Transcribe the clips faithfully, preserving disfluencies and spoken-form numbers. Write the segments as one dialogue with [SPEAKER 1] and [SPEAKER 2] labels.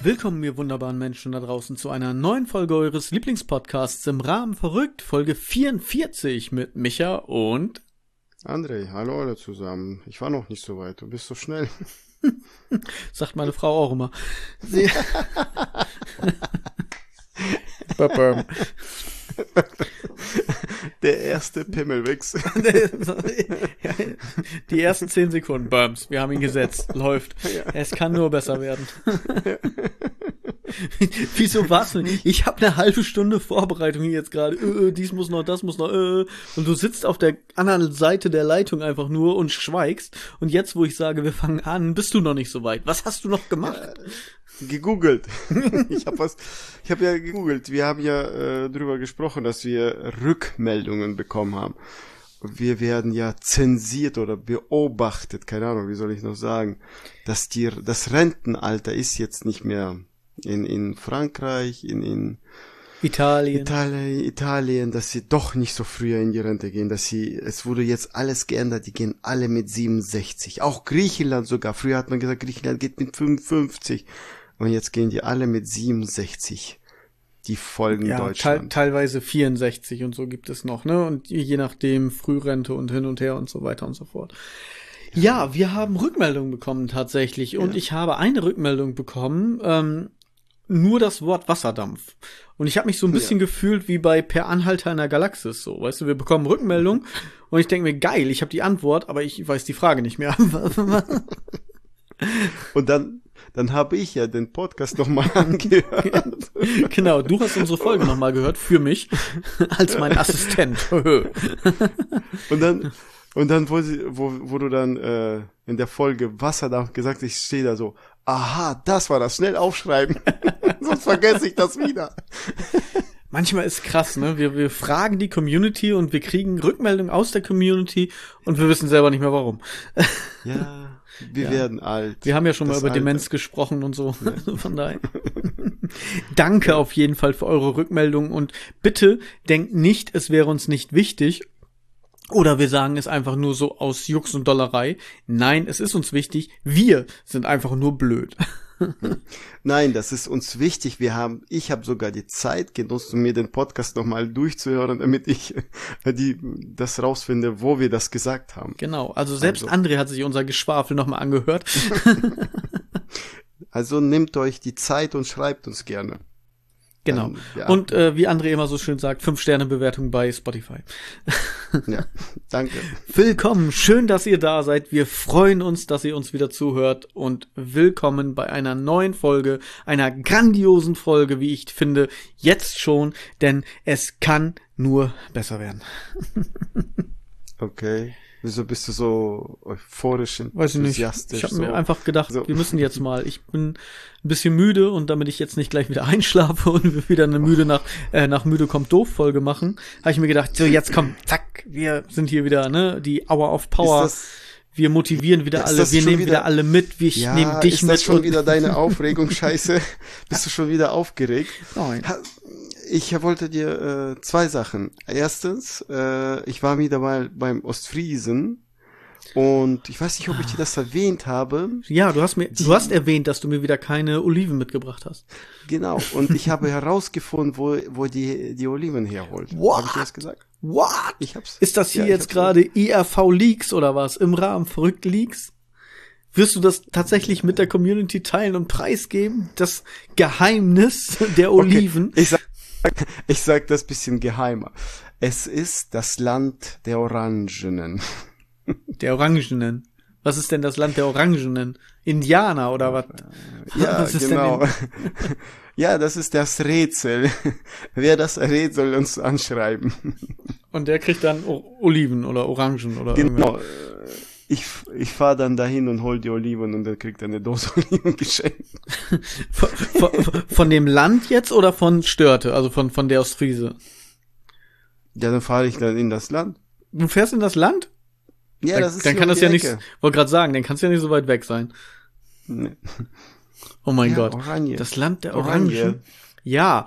[SPEAKER 1] Willkommen, ihr wunderbaren Menschen da draußen, zu einer neuen Folge eures Lieblingspodcasts im Rahmen verrückt, Folge vierundvierzig mit Micha und
[SPEAKER 2] André. Hallo alle zusammen. Ich war noch nicht so weit, du bist so schnell.
[SPEAKER 1] Sagt meine Frau auch immer.
[SPEAKER 2] Der erste Pimmelwichs.
[SPEAKER 1] Die ersten zehn Sekunden, Bums, wir haben ihn gesetzt, läuft. Es kann nur besser werden. Wieso war's nicht? Ich habe eine halbe Stunde Vorbereitung hier jetzt gerade. Äh, dies muss noch, das muss noch. Äh. Und du sitzt auf der anderen Seite der Leitung einfach nur und schweigst. Und jetzt, wo ich sage, wir fangen an, bist du noch nicht so weit. Was hast du noch gemacht?
[SPEAKER 2] Äh, gegoogelt. ich habe was. Ich habe ja gegoogelt. Wir haben ja äh, drüber gesprochen, dass wir Rückmeldungen bekommen haben. Wir werden ja zensiert oder beobachtet. Keine Ahnung, wie soll ich noch sagen, dass die das Rentenalter ist jetzt nicht mehr in in Frankreich, in in
[SPEAKER 1] Italien.
[SPEAKER 2] Italien, Italien, dass sie doch nicht so früher in die Rente gehen, dass sie, es wurde jetzt alles geändert, die gehen alle mit siebenundsechzig. Auch Griechenland sogar. Früher hat man gesagt, Griechenland geht mit fünfundfünfzig. Und jetzt gehen die alle mit siebenundsechzig. Die folgen
[SPEAKER 1] ja,
[SPEAKER 2] Deutschland.
[SPEAKER 1] Te- teilweise vierundsechzig und so gibt es noch, ne? Und je nachdem Frührente und hin und her und so weiter und so fort. Ja, wir haben Rückmeldungen bekommen tatsächlich. Und ja. Ich habe eine Rückmeldung bekommen, ähm, nur das Wort Wasserdampf. Und ich habe mich so ein bisschen ja. gefühlt wie bei Per Anhalter in der Galaxis, so, weißt du, wir bekommen Rückmeldung und ich denke mir, geil, ich habe die Antwort, aber ich weiß die Frage nicht mehr.
[SPEAKER 2] Und dann dann habe ich ja den Podcast nochmal angehört.
[SPEAKER 1] Genau, du hast unsere Folge nochmal gehört, für mich, als mein Assistent.
[SPEAKER 2] Und dann Und dann, wo, sie, wo, wo du dann äh, in der Folge Wasserdampf gesagt hast, ich stehe da so, aha, das war das, schnell aufschreiben, sonst vergesse ich das wieder.
[SPEAKER 1] Manchmal ist krass, ne? Wir, wir fragen die Community und wir kriegen Rückmeldungen aus der Community und wir wissen selber nicht mehr warum.
[SPEAKER 2] Ja, wir ja. werden alt.
[SPEAKER 1] Wir haben ja schon das mal über Alter. Demenz gesprochen und so, ja. Also von daher. Danke ja. auf jeden Fall für eure Rückmeldungen und bitte denkt nicht, es wäre uns nicht wichtig. Oder wir sagen es einfach nur so aus Jux und Dollerei. Nein, es ist uns wichtig. Wir sind einfach nur blöd.
[SPEAKER 2] Nein, das ist uns wichtig. Wir haben, ich habe sogar die Zeit genutzt, um mir den Podcast nochmal durchzuhören, damit ich die das rausfinde, wo wir das gesagt haben.
[SPEAKER 1] Genau. Also selbst also. André hat sich unser Geschwafel nochmal angehört.
[SPEAKER 2] Also nehmt euch die Zeit und schreibt uns gerne.
[SPEAKER 1] Genau. Dann, ja. Und äh, wie André immer so schön sagt, fünf Sterne Bewertung bei Spotify.
[SPEAKER 2] Ja, danke.
[SPEAKER 1] Willkommen, schön, dass ihr da seid. Wir freuen uns, dass ihr uns wieder zuhört und willkommen bei einer neuen Folge, einer grandiosen Folge, wie ich finde, jetzt schon, denn es kann nur besser werden.
[SPEAKER 2] Okay. Wieso bist du so euphorisch und
[SPEAKER 1] Weiß ich nicht. Ich habe so. mir einfach gedacht, so. wir müssen jetzt mal. Ich bin ein bisschen müde und damit ich jetzt nicht gleich wieder einschlafe und wir wieder eine müde nach äh, nach müde kommt doof Folge machen, habe ich mir gedacht, so jetzt komm, zack, wir sind hier wieder, ne, die Hour of Power.
[SPEAKER 2] Das,
[SPEAKER 1] wir motivieren wieder alle, wir nehmen wieder, wieder alle mit, wir
[SPEAKER 2] ja,
[SPEAKER 1] nehmen dich
[SPEAKER 2] ist
[SPEAKER 1] mit.
[SPEAKER 2] Das schon wieder deine Aufregung, Scheiße? Bist du schon wieder aufgeregt?
[SPEAKER 1] Nein.
[SPEAKER 2] Ich wollte dir äh, zwei Sachen. Erstens, äh, ich war wieder mal beim Ostfriesen und ich weiß nicht, ob ich dir das erwähnt habe.
[SPEAKER 1] Ja, du hast mir, die, du hast erwähnt, dass du mir wieder keine Oliven mitgebracht hast.
[SPEAKER 2] Genau. Und ich habe herausgefunden, wo wo die die Oliven herholt.
[SPEAKER 1] What?
[SPEAKER 2] Habe ich dir das gesagt?
[SPEAKER 1] What?
[SPEAKER 2] Ich hab's.
[SPEAKER 1] Ist das hier
[SPEAKER 2] ja,
[SPEAKER 1] jetzt gerade I R V Leaks oder was? Im Rahmen verrückt Leaks? Wirst du das tatsächlich mit der Community teilen und preisgeben? Das Geheimnis der Oliven?
[SPEAKER 2] Okay. Ich sag Ich sag das bisschen geheimer. Es ist das Land der Orangenen.
[SPEAKER 1] Der Orangenen? Was ist denn das Land der Orangenen? Indianer oder was?
[SPEAKER 2] Ja, was ist genau. Denn ja, das ist das Rätsel. Wer das errät, soll uns anschreiben.
[SPEAKER 1] Und der kriegt dann o- Oliven oder Orangen oder
[SPEAKER 2] genau. Irgendwas. Ich, ich fahre dann dahin und hol die Oliven und dann kriegt er eine Dose Oliven geschenkt.
[SPEAKER 1] von, von, von dem Land jetzt oder von Störte, also von, von der Ostfriese?
[SPEAKER 2] Ja, dann fahre ich dann in das Land.
[SPEAKER 1] Du fährst in das Land?
[SPEAKER 2] Ja,
[SPEAKER 1] dann,
[SPEAKER 2] das ist
[SPEAKER 1] dann kann
[SPEAKER 2] um
[SPEAKER 1] das ja
[SPEAKER 2] Ecke.
[SPEAKER 1] nicht, wollte gerade sagen, dann kann es ja nicht so weit weg sein.
[SPEAKER 2] Nee.
[SPEAKER 1] Oh mein
[SPEAKER 2] ja,
[SPEAKER 1] Gott.
[SPEAKER 2] Oranje.
[SPEAKER 1] Das Land der Orangen. Ja,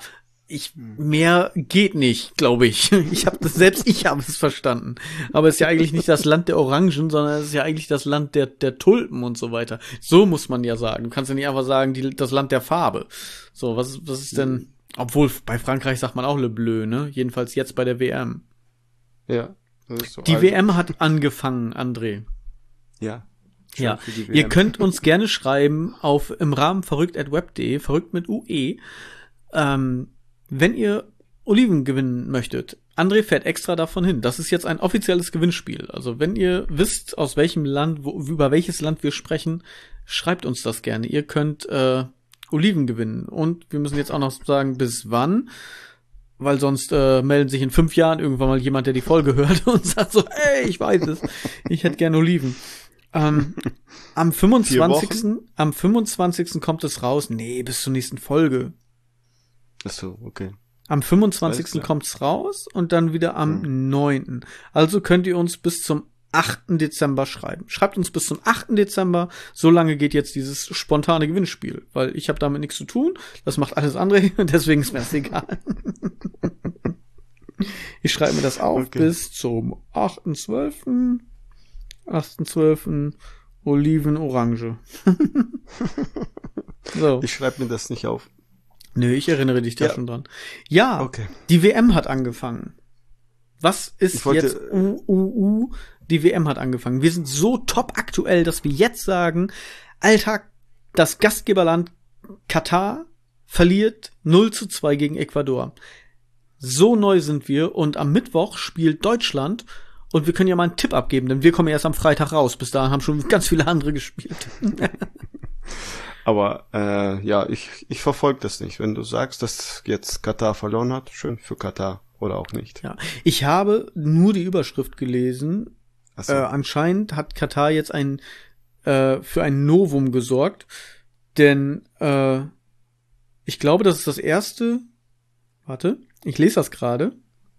[SPEAKER 1] ich, mehr geht nicht, glaube ich. Ich habe das, selbst ich habe es verstanden. Aber es ist ja eigentlich nicht das Land der Orangen, sondern es ist ja eigentlich das Land der, der Tulpen und so weiter. So muss man ja sagen. Du kannst ja nicht einfach sagen, die, das Land der Farbe. So, was, was ist denn, obwohl bei Frankreich sagt man auch Le Bleu, ne? Jedenfalls jetzt bei der W M.
[SPEAKER 2] Ja. Das ist so
[SPEAKER 1] die
[SPEAKER 2] alt.
[SPEAKER 1] W M hat angefangen, André.
[SPEAKER 2] Ja.
[SPEAKER 1] Ja, ihr könnt uns gerne schreiben auf im Rahmen verrückt at web punkt de, verrückt mit U E, ähm, wenn ihr Oliven gewinnen möchtet. André fährt extra davon hin. Das ist jetzt ein offizielles Gewinnspiel. Also wenn ihr wisst, aus welchem Land, wo, über welches Land wir sprechen, schreibt uns das gerne. Ihr könnt äh, Oliven gewinnen. Und wir müssen jetzt auch noch sagen, bis wann. Weil sonst äh, melden sich in fünf Jahren irgendwann mal jemand, der die Folge hört und sagt so, hey, ich weiß es. Ich hätte gerne Oliven. Ähm, am fünfundzwanzigsten am fünfundzwanzigsten kommt es raus. Nee, bis zur nächsten Folge.
[SPEAKER 2] Ach so, okay.
[SPEAKER 1] Am fünfundzwanzigsten kommt's raus und dann wieder am hm. neunten Also könnt ihr uns bis zum achten Dezember schreiben. Schreibt uns bis zum achten Dezember. So lange geht jetzt dieses spontane Gewinnspiel, weil ich habe damit nichts zu tun. Das macht alles andere, deswegen ist mir das egal. Ich schreibe mir das auf okay. bis zum achten zwölften achten zwölften Oliven Orange. So.
[SPEAKER 2] Ich schreibe mir das nicht auf.
[SPEAKER 1] Nö, ich erinnere dich da ja. schon dran. Ja,
[SPEAKER 2] okay.
[SPEAKER 1] Die W M hat angefangen. Was ist
[SPEAKER 2] wollte,
[SPEAKER 1] jetzt U, U, U? Die W M hat angefangen. Wir sind so top aktuell, dass wir jetzt sagen, Alter, das Gastgeberland Katar verliert null zu zwei gegen Ecuador. So neu sind wir und am Mittwoch spielt Deutschland und wir können ja mal einen Tipp abgeben, denn wir kommen erst am Freitag raus. Bis dahin haben schon ganz viele andere gespielt.
[SPEAKER 2] Aber äh, ja, ich ich verfolge das nicht. Wenn du sagst, dass jetzt Katar verloren hat, schön für Katar oder auch nicht.
[SPEAKER 1] Ja, ich habe nur die Überschrift gelesen. Ach so. Äh, anscheinend hat Katar jetzt ein äh, für ein Novum gesorgt, denn äh, ich glaube, das ist das erste. Warte, ich lese das gerade.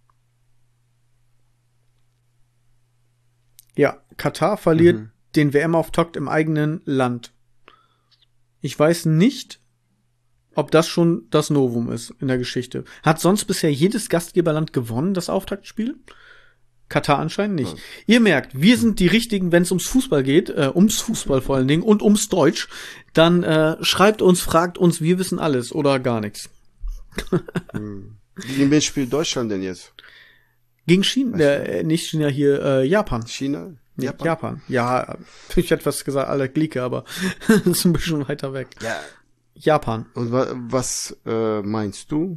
[SPEAKER 1] Ja, Katar verliert mhm. den W M-Auftakt im eigenen Land. Ich weiß nicht, ob das schon das Novum ist in der Geschichte. Hat sonst bisher jedes Gastgeberland gewonnen, das Auftaktspiel? Katar anscheinend nicht. Ja. Ihr merkt, wir sind die Richtigen, wenn es ums Fußball geht, äh, ums Fußball vor allen Dingen und ums Deutsch. Dann äh, schreibt uns, fragt uns, wir wissen alles oder gar nichts.
[SPEAKER 2] hm. Gegen wen spielt Deutschland denn jetzt?
[SPEAKER 1] Gegen China, äh, nicht China, hier äh, Japan.
[SPEAKER 2] China?
[SPEAKER 1] Japan? Japan. Ja, ich hätte was gesagt, alle Glieke, aber das ist ein bisschen weiter weg.
[SPEAKER 2] Ja.
[SPEAKER 1] Japan.
[SPEAKER 2] Und wa- was äh, meinst du?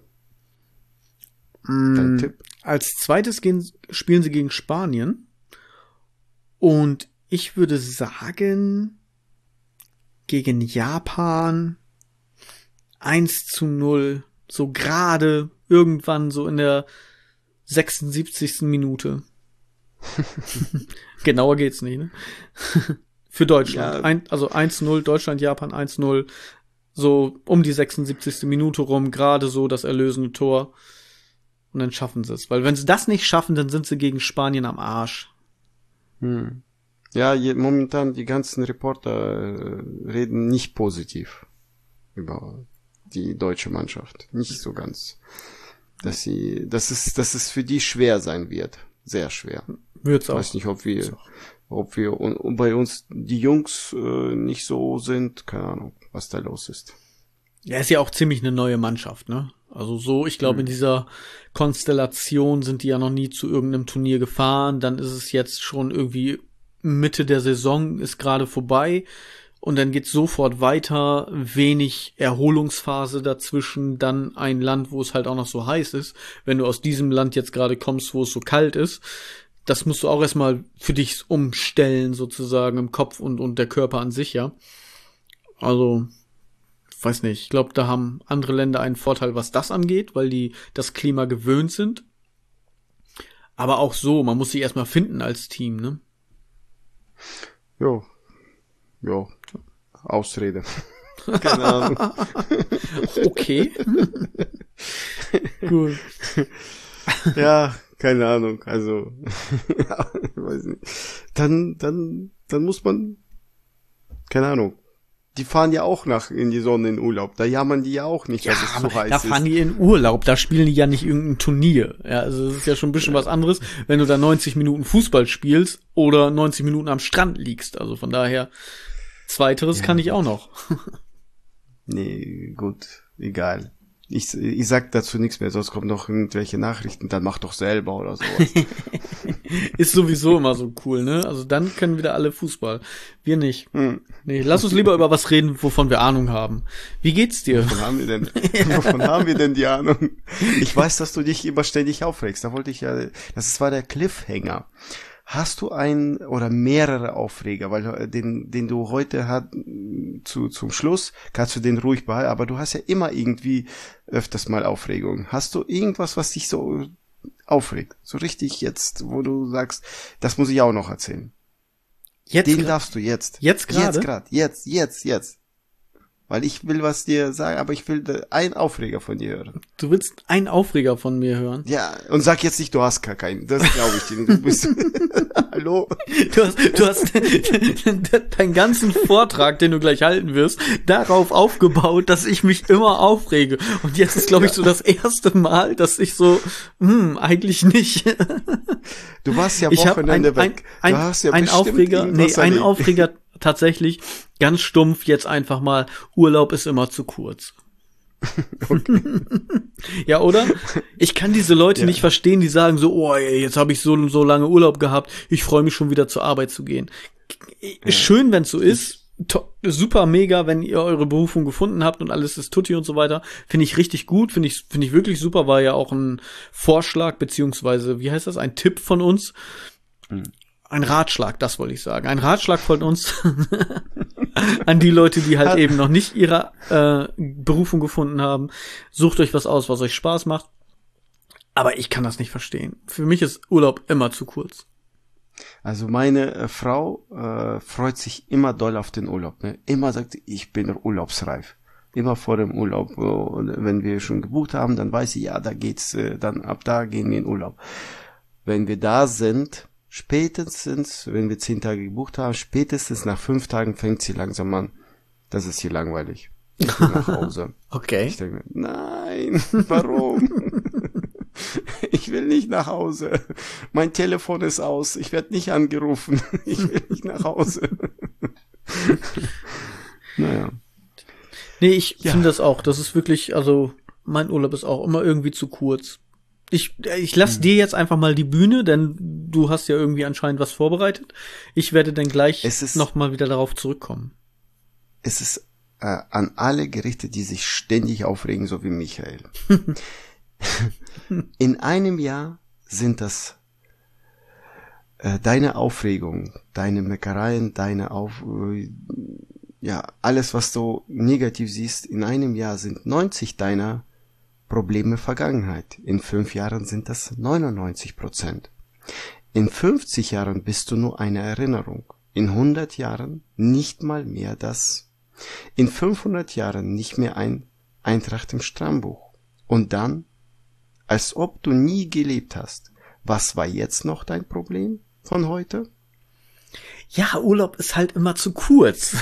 [SPEAKER 1] Mm, Dein Tipp? Als zweites gehen, spielen sie gegen Spanien. Und ich würde sagen, gegen Japan eins zu null. So gerade irgendwann so in der sechsundsiebzigsten Minute. Genauer geht's nicht, ne? Für Deutschland. Ja. Ein, also eins null, Deutschland, Japan eins null. So um die sechsundsiebzigste Minute rum, gerade so das erlösende Tor. Und dann schaffen sie es. Weil wenn sie das nicht schaffen, dann sind sie gegen Spanien am Arsch.
[SPEAKER 2] Hm. Ja, je, momentan die ganzen Reporter äh, reden nicht positiv über die deutsche Mannschaft. Nicht so ganz. Dass sie, dass es, dass es für die schwer sein wird. Sehr schwer.
[SPEAKER 1] Wird's auch.
[SPEAKER 2] Ich weiß nicht, ob wir, ob wir und, und bei uns die Jungs äh, nicht so sind. Keine Ahnung, was da los ist.
[SPEAKER 1] Ja, ist ja auch ziemlich eine neue Mannschaft, ne? Also so, ich glaube, hm. in dieser Konstellation sind die ja noch nie zu irgendeinem Turnier gefahren. Dann ist es jetzt schon irgendwie Mitte der Saison, ist gerade vorbei. Und dann geht's sofort weiter, wenig Erholungsphase dazwischen, dann ein Land, wo es halt auch noch so heiß ist. Wenn du aus diesem Land jetzt gerade kommst, wo es so kalt ist, das musst du auch erstmal für dich umstellen, sozusagen, im Kopf und, und der Körper an sich, ja. Also, weiß nicht, ich glaube, da haben andere Länder einen Vorteil, was das angeht, weil die das Klima gewöhnt sind. Aber auch so, man muss sich erstmal finden als Team, ne?
[SPEAKER 2] Jo. Jo. Ausrede. Keine Ahnung.
[SPEAKER 1] Okay. Gut.
[SPEAKER 2] Ja, keine Ahnung. Also, weiß nicht. Dann, dann, dann muss man, keine Ahnung, die fahren ja auch nach in die Sonne in Urlaub. Da jammern die ja auch nicht,
[SPEAKER 1] Ja,
[SPEAKER 2] dass es zu heiß
[SPEAKER 1] da
[SPEAKER 2] ist.
[SPEAKER 1] fahren die in Urlaub, da spielen die ja nicht irgendein Turnier. Ja, also das ist ja schon ein bisschen was anderes, wenn du da neunzig Minuten Fußball spielst oder neunzig Minuten am Strand liegst. Also von daher, zweiteres
[SPEAKER 2] Ja,
[SPEAKER 1] kann ich
[SPEAKER 2] gut.
[SPEAKER 1] auch noch.
[SPEAKER 2] Nee, gut, egal. Ich, ich sag dazu nichts mehr, sonst kommen noch irgendwelche Nachrichten, dann mach doch selber oder sowas.
[SPEAKER 1] Ist sowieso immer so cool, ne? Also dann können wieder alle Fußball. Wir nicht.
[SPEAKER 2] Hm.
[SPEAKER 1] Nee, lass uns lieber über was reden, wovon wir Ahnung haben. Wie geht's dir?
[SPEAKER 2] Wovon haben wir denn, wovon haben wir denn die Ahnung? Ich weiß, dass du dich immer ständig aufregst. Da wollte ich ja, das war der Cliffhanger. Hast du einen oder mehrere Aufreger, weil äh, den, den du heute hat, zu, zum Schluss, kannst du den ruhig behalten, aber du hast ja immer irgendwie öfters mal Aufregung. Hast du irgendwas, was dich so aufregt? So richtig jetzt, wo du sagst, das muss ich auch noch erzählen.
[SPEAKER 1] Jetzt
[SPEAKER 2] Den
[SPEAKER 1] gra-
[SPEAKER 2] darfst du jetzt.
[SPEAKER 1] Jetzt gerade?
[SPEAKER 2] Jetzt gerade. Jetzt, jetzt, jetzt. Weil ich will was dir sagen, aber ich will äh, einen Aufreger von dir hören.
[SPEAKER 1] Du willst einen Aufreger von mir hören?
[SPEAKER 2] Ja, und sag jetzt nicht, du hast gar keinen. Das glaube ich dir nicht. Du bist Hallo?
[SPEAKER 1] Du hast, du hast deinen ganzen Vortrag, den du gleich halten wirst, darauf aufgebaut, dass ich mich immer aufrege. Und jetzt ist, glaube ich, so das erste Mal, dass ich so, hm, eigentlich nicht.
[SPEAKER 2] Du warst ja
[SPEAKER 1] Ich habe ein,
[SPEAKER 2] Wochenende
[SPEAKER 1] ein,
[SPEAKER 2] weg.
[SPEAKER 1] ein,
[SPEAKER 2] du hast ja
[SPEAKER 1] ein
[SPEAKER 2] bestimmt
[SPEAKER 1] Aufreger, nee,
[SPEAKER 2] irgendwas
[SPEAKER 1] ein
[SPEAKER 2] erlebt.
[SPEAKER 1] Aufreger tatsächlich, ganz stumpf jetzt einfach mal, Urlaub ist immer zu kurz. Ja, oder? Ich kann diese Leute
[SPEAKER 2] Ja.
[SPEAKER 1] nicht verstehen, die sagen so, oh, ey, jetzt habe ich so und so lange Urlaub gehabt, ich freue mich schon wieder zur Arbeit zu gehen. Schön, wenn es so ist. To- super mega, wenn ihr eure Berufung gefunden habt und alles ist tutti und so weiter. Finde ich richtig gut, finde ich finde ich wirklich super, war ja auch ein Vorschlag, beziehungsweise, wie heißt das, ein Tipp von uns. Ein Ratschlag, das wollte ich sagen. Ein Ratschlag von uns an die Leute, die halt eben noch nicht ihre äh, Berufung gefunden haben. Sucht euch was aus, was euch Spaß macht. Aber ich kann das nicht verstehen. Für mich ist Urlaub immer zu kurz.
[SPEAKER 2] Also meine äh, Frau äh, freut sich immer doll auf den Urlaub. Ne? Immer sagt sie, ich bin urlaubsreif. Immer vor dem Urlaub. äh, Und wenn wir schon gebucht haben, dann weiß sie, ja, da geht's, äh, dann ab da gehen wir in Urlaub. Wenn wir da sind, spätestens, wenn wir zehn Tage gebucht haben, spätestens nach fünf Tagen fängt sie langsam an. Das ist hier langweilig. Ich will nach Hause.
[SPEAKER 1] Okay.
[SPEAKER 2] Ich denke mir, nein, warum? Ich will nicht nach Hause. Mein Telefon ist aus. Ich werde nicht angerufen. Ich will nicht nach Hause. Naja.
[SPEAKER 1] Nee, ich
[SPEAKER 2] Ja.
[SPEAKER 1] finde das auch. Das ist wirklich, also mein Urlaub ist auch immer irgendwie zu kurz. Ich, ich lass dir jetzt einfach mal die Bühne, denn du hast ja irgendwie anscheinend was vorbereitet. Ich werde dann gleich
[SPEAKER 2] Es ist-
[SPEAKER 1] noch mal wieder darauf zurückkommen.
[SPEAKER 2] Es ist äh, an alle gerichtet, die sich ständig aufregen, so wie Michael. In einem Jahr sind das äh, deine Aufregung, deine Meckereien, deine Auf... Äh, ja, alles, was du negativ siehst, in einem Jahr sind neunzig deiner Probleme Vergangenheit. In fünf Jahren sind das neunundneunzig Prozent. In fünfzig Jahren bist du nur eine Erinnerung. In hundert Jahren nicht mal mehr das. In fünfhundert Jahren nicht mehr ein Eintracht im Stammbuch. Und dann, als ob du nie gelebt hast. Was war jetzt noch dein Problem von heute?
[SPEAKER 1] Ja, Urlaub ist halt immer zu kurz.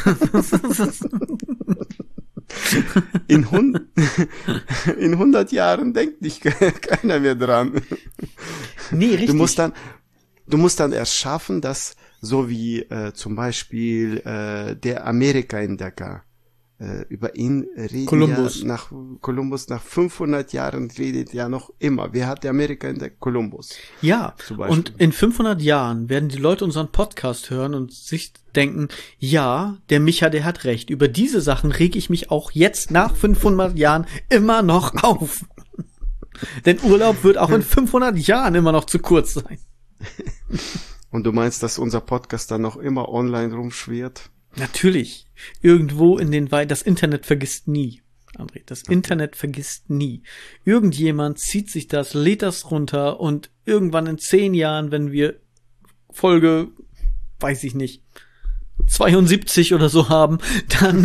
[SPEAKER 2] In, hun- in hundert Jahren denkt nicht keiner mehr dran.
[SPEAKER 1] Nee, richtig.
[SPEAKER 2] Du musst dann, du musst dann erst schaffen, dass so wie äh, zum Beispiel äh, der Amerika-Entdecker, äh, über ihn redet
[SPEAKER 1] Kolumbus.
[SPEAKER 2] ja nach Kolumbus nach fünfhundert Jahren redet ja noch immer. Wer hat der Amerika entdeckt? Kolumbus.
[SPEAKER 1] Ja,
[SPEAKER 2] Zum Beispiel.
[SPEAKER 1] und in fünfhundert Jahren werden die Leute unseren Podcast hören und sich denken, ja, der Micha, der hat recht. Über diese Sachen reg ich mich auch jetzt nach fünfhundert Jahren immer noch auf. Denn Urlaub wird auch in fünfhundert Jahren immer noch zu kurz sein.
[SPEAKER 2] Und du meinst, dass unser Podcast dann noch immer online rumschwirrt?
[SPEAKER 1] Natürlich. Irgendwo in den Wei- das Internet vergisst nie. André, das Internet vergisst nie. Irgendjemand zieht sich das, lädt das runter und irgendwann in zehn Jahren, wenn wir Folge, weiß ich nicht, zweiundsiebzig oder so haben, dann,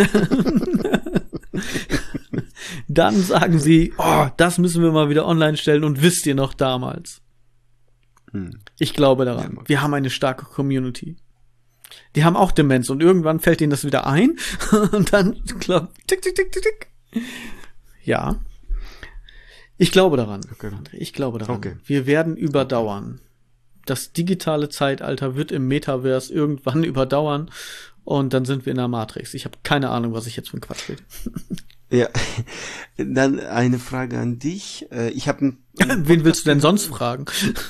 [SPEAKER 1] dann sagen sie, oh, das müssen wir mal wieder online stellen und wisst ihr noch damals?
[SPEAKER 2] Hm.
[SPEAKER 1] Ich glaube daran.
[SPEAKER 2] Ja,
[SPEAKER 1] Wir haben eine starke Community. Die haben auch Demenz und irgendwann fällt ihnen das wieder ein und dann klappt tick, tick, tick, tick, tick. Ja. Ich glaube daran.
[SPEAKER 2] Okay.
[SPEAKER 1] Ich glaube daran.
[SPEAKER 2] Okay.
[SPEAKER 1] Wir werden überdauern. Das digitale Zeitalter wird im Metaverse irgendwann überdauern und dann sind wir in der Matrix. Ich habe keine Ahnung, was ich jetzt für einen Quatsch rede.
[SPEAKER 2] Ja, dann eine Frage an dich. Ich habe
[SPEAKER 1] Wen willst du denn sonst fragen?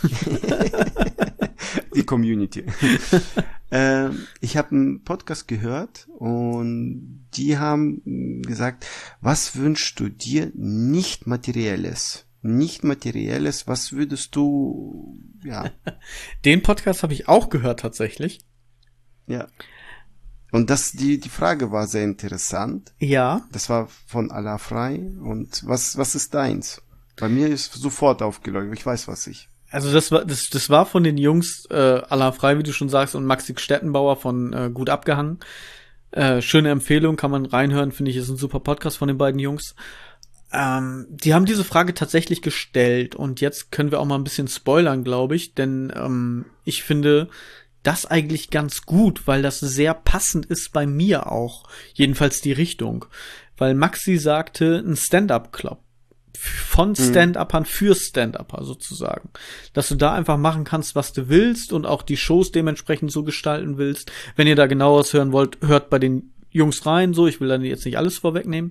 [SPEAKER 2] Die Community. äh, ich habe einen Podcast gehört und die haben gesagt, was wünschst du dir nicht Materielles? Nicht Materielles, was würdest du, ja.
[SPEAKER 1] Den Podcast habe ich auch gehört tatsächlich.
[SPEAKER 2] Ja. Und das, die, die Frage war sehr interessant.
[SPEAKER 1] Ja.
[SPEAKER 2] Das war von Allah frei. Und was, was ist deins? Bei mir ist sofort aufgeleuchtet. Ich weiß, was ich.
[SPEAKER 1] Also das war das das war von den Jungs äh, aller frei, wie du schon sagst, und Maxi Stettenbauer von äh, Gut abgehangen. Äh, schöne Empfehlung, kann man reinhören, finde ich, ist ein super Podcast von den beiden Jungs. Ähm, die haben diese Frage tatsächlich gestellt und jetzt können wir auch mal ein bisschen spoilern, glaube ich, denn ähm, ich finde das eigentlich ganz gut, weil das sehr passend ist bei mir auch, jedenfalls die Richtung, weil Maxi sagte, ein Stand-up-Club. Von Stand-Upern für Stand-Upper sozusagen. Dass du da einfach machen kannst, was du willst und auch die Shows dementsprechend so gestalten willst. Wenn ihr da genaueres hören wollt, hört bei den Jungs rein, so. Ich will dann jetzt nicht alles vorwegnehmen.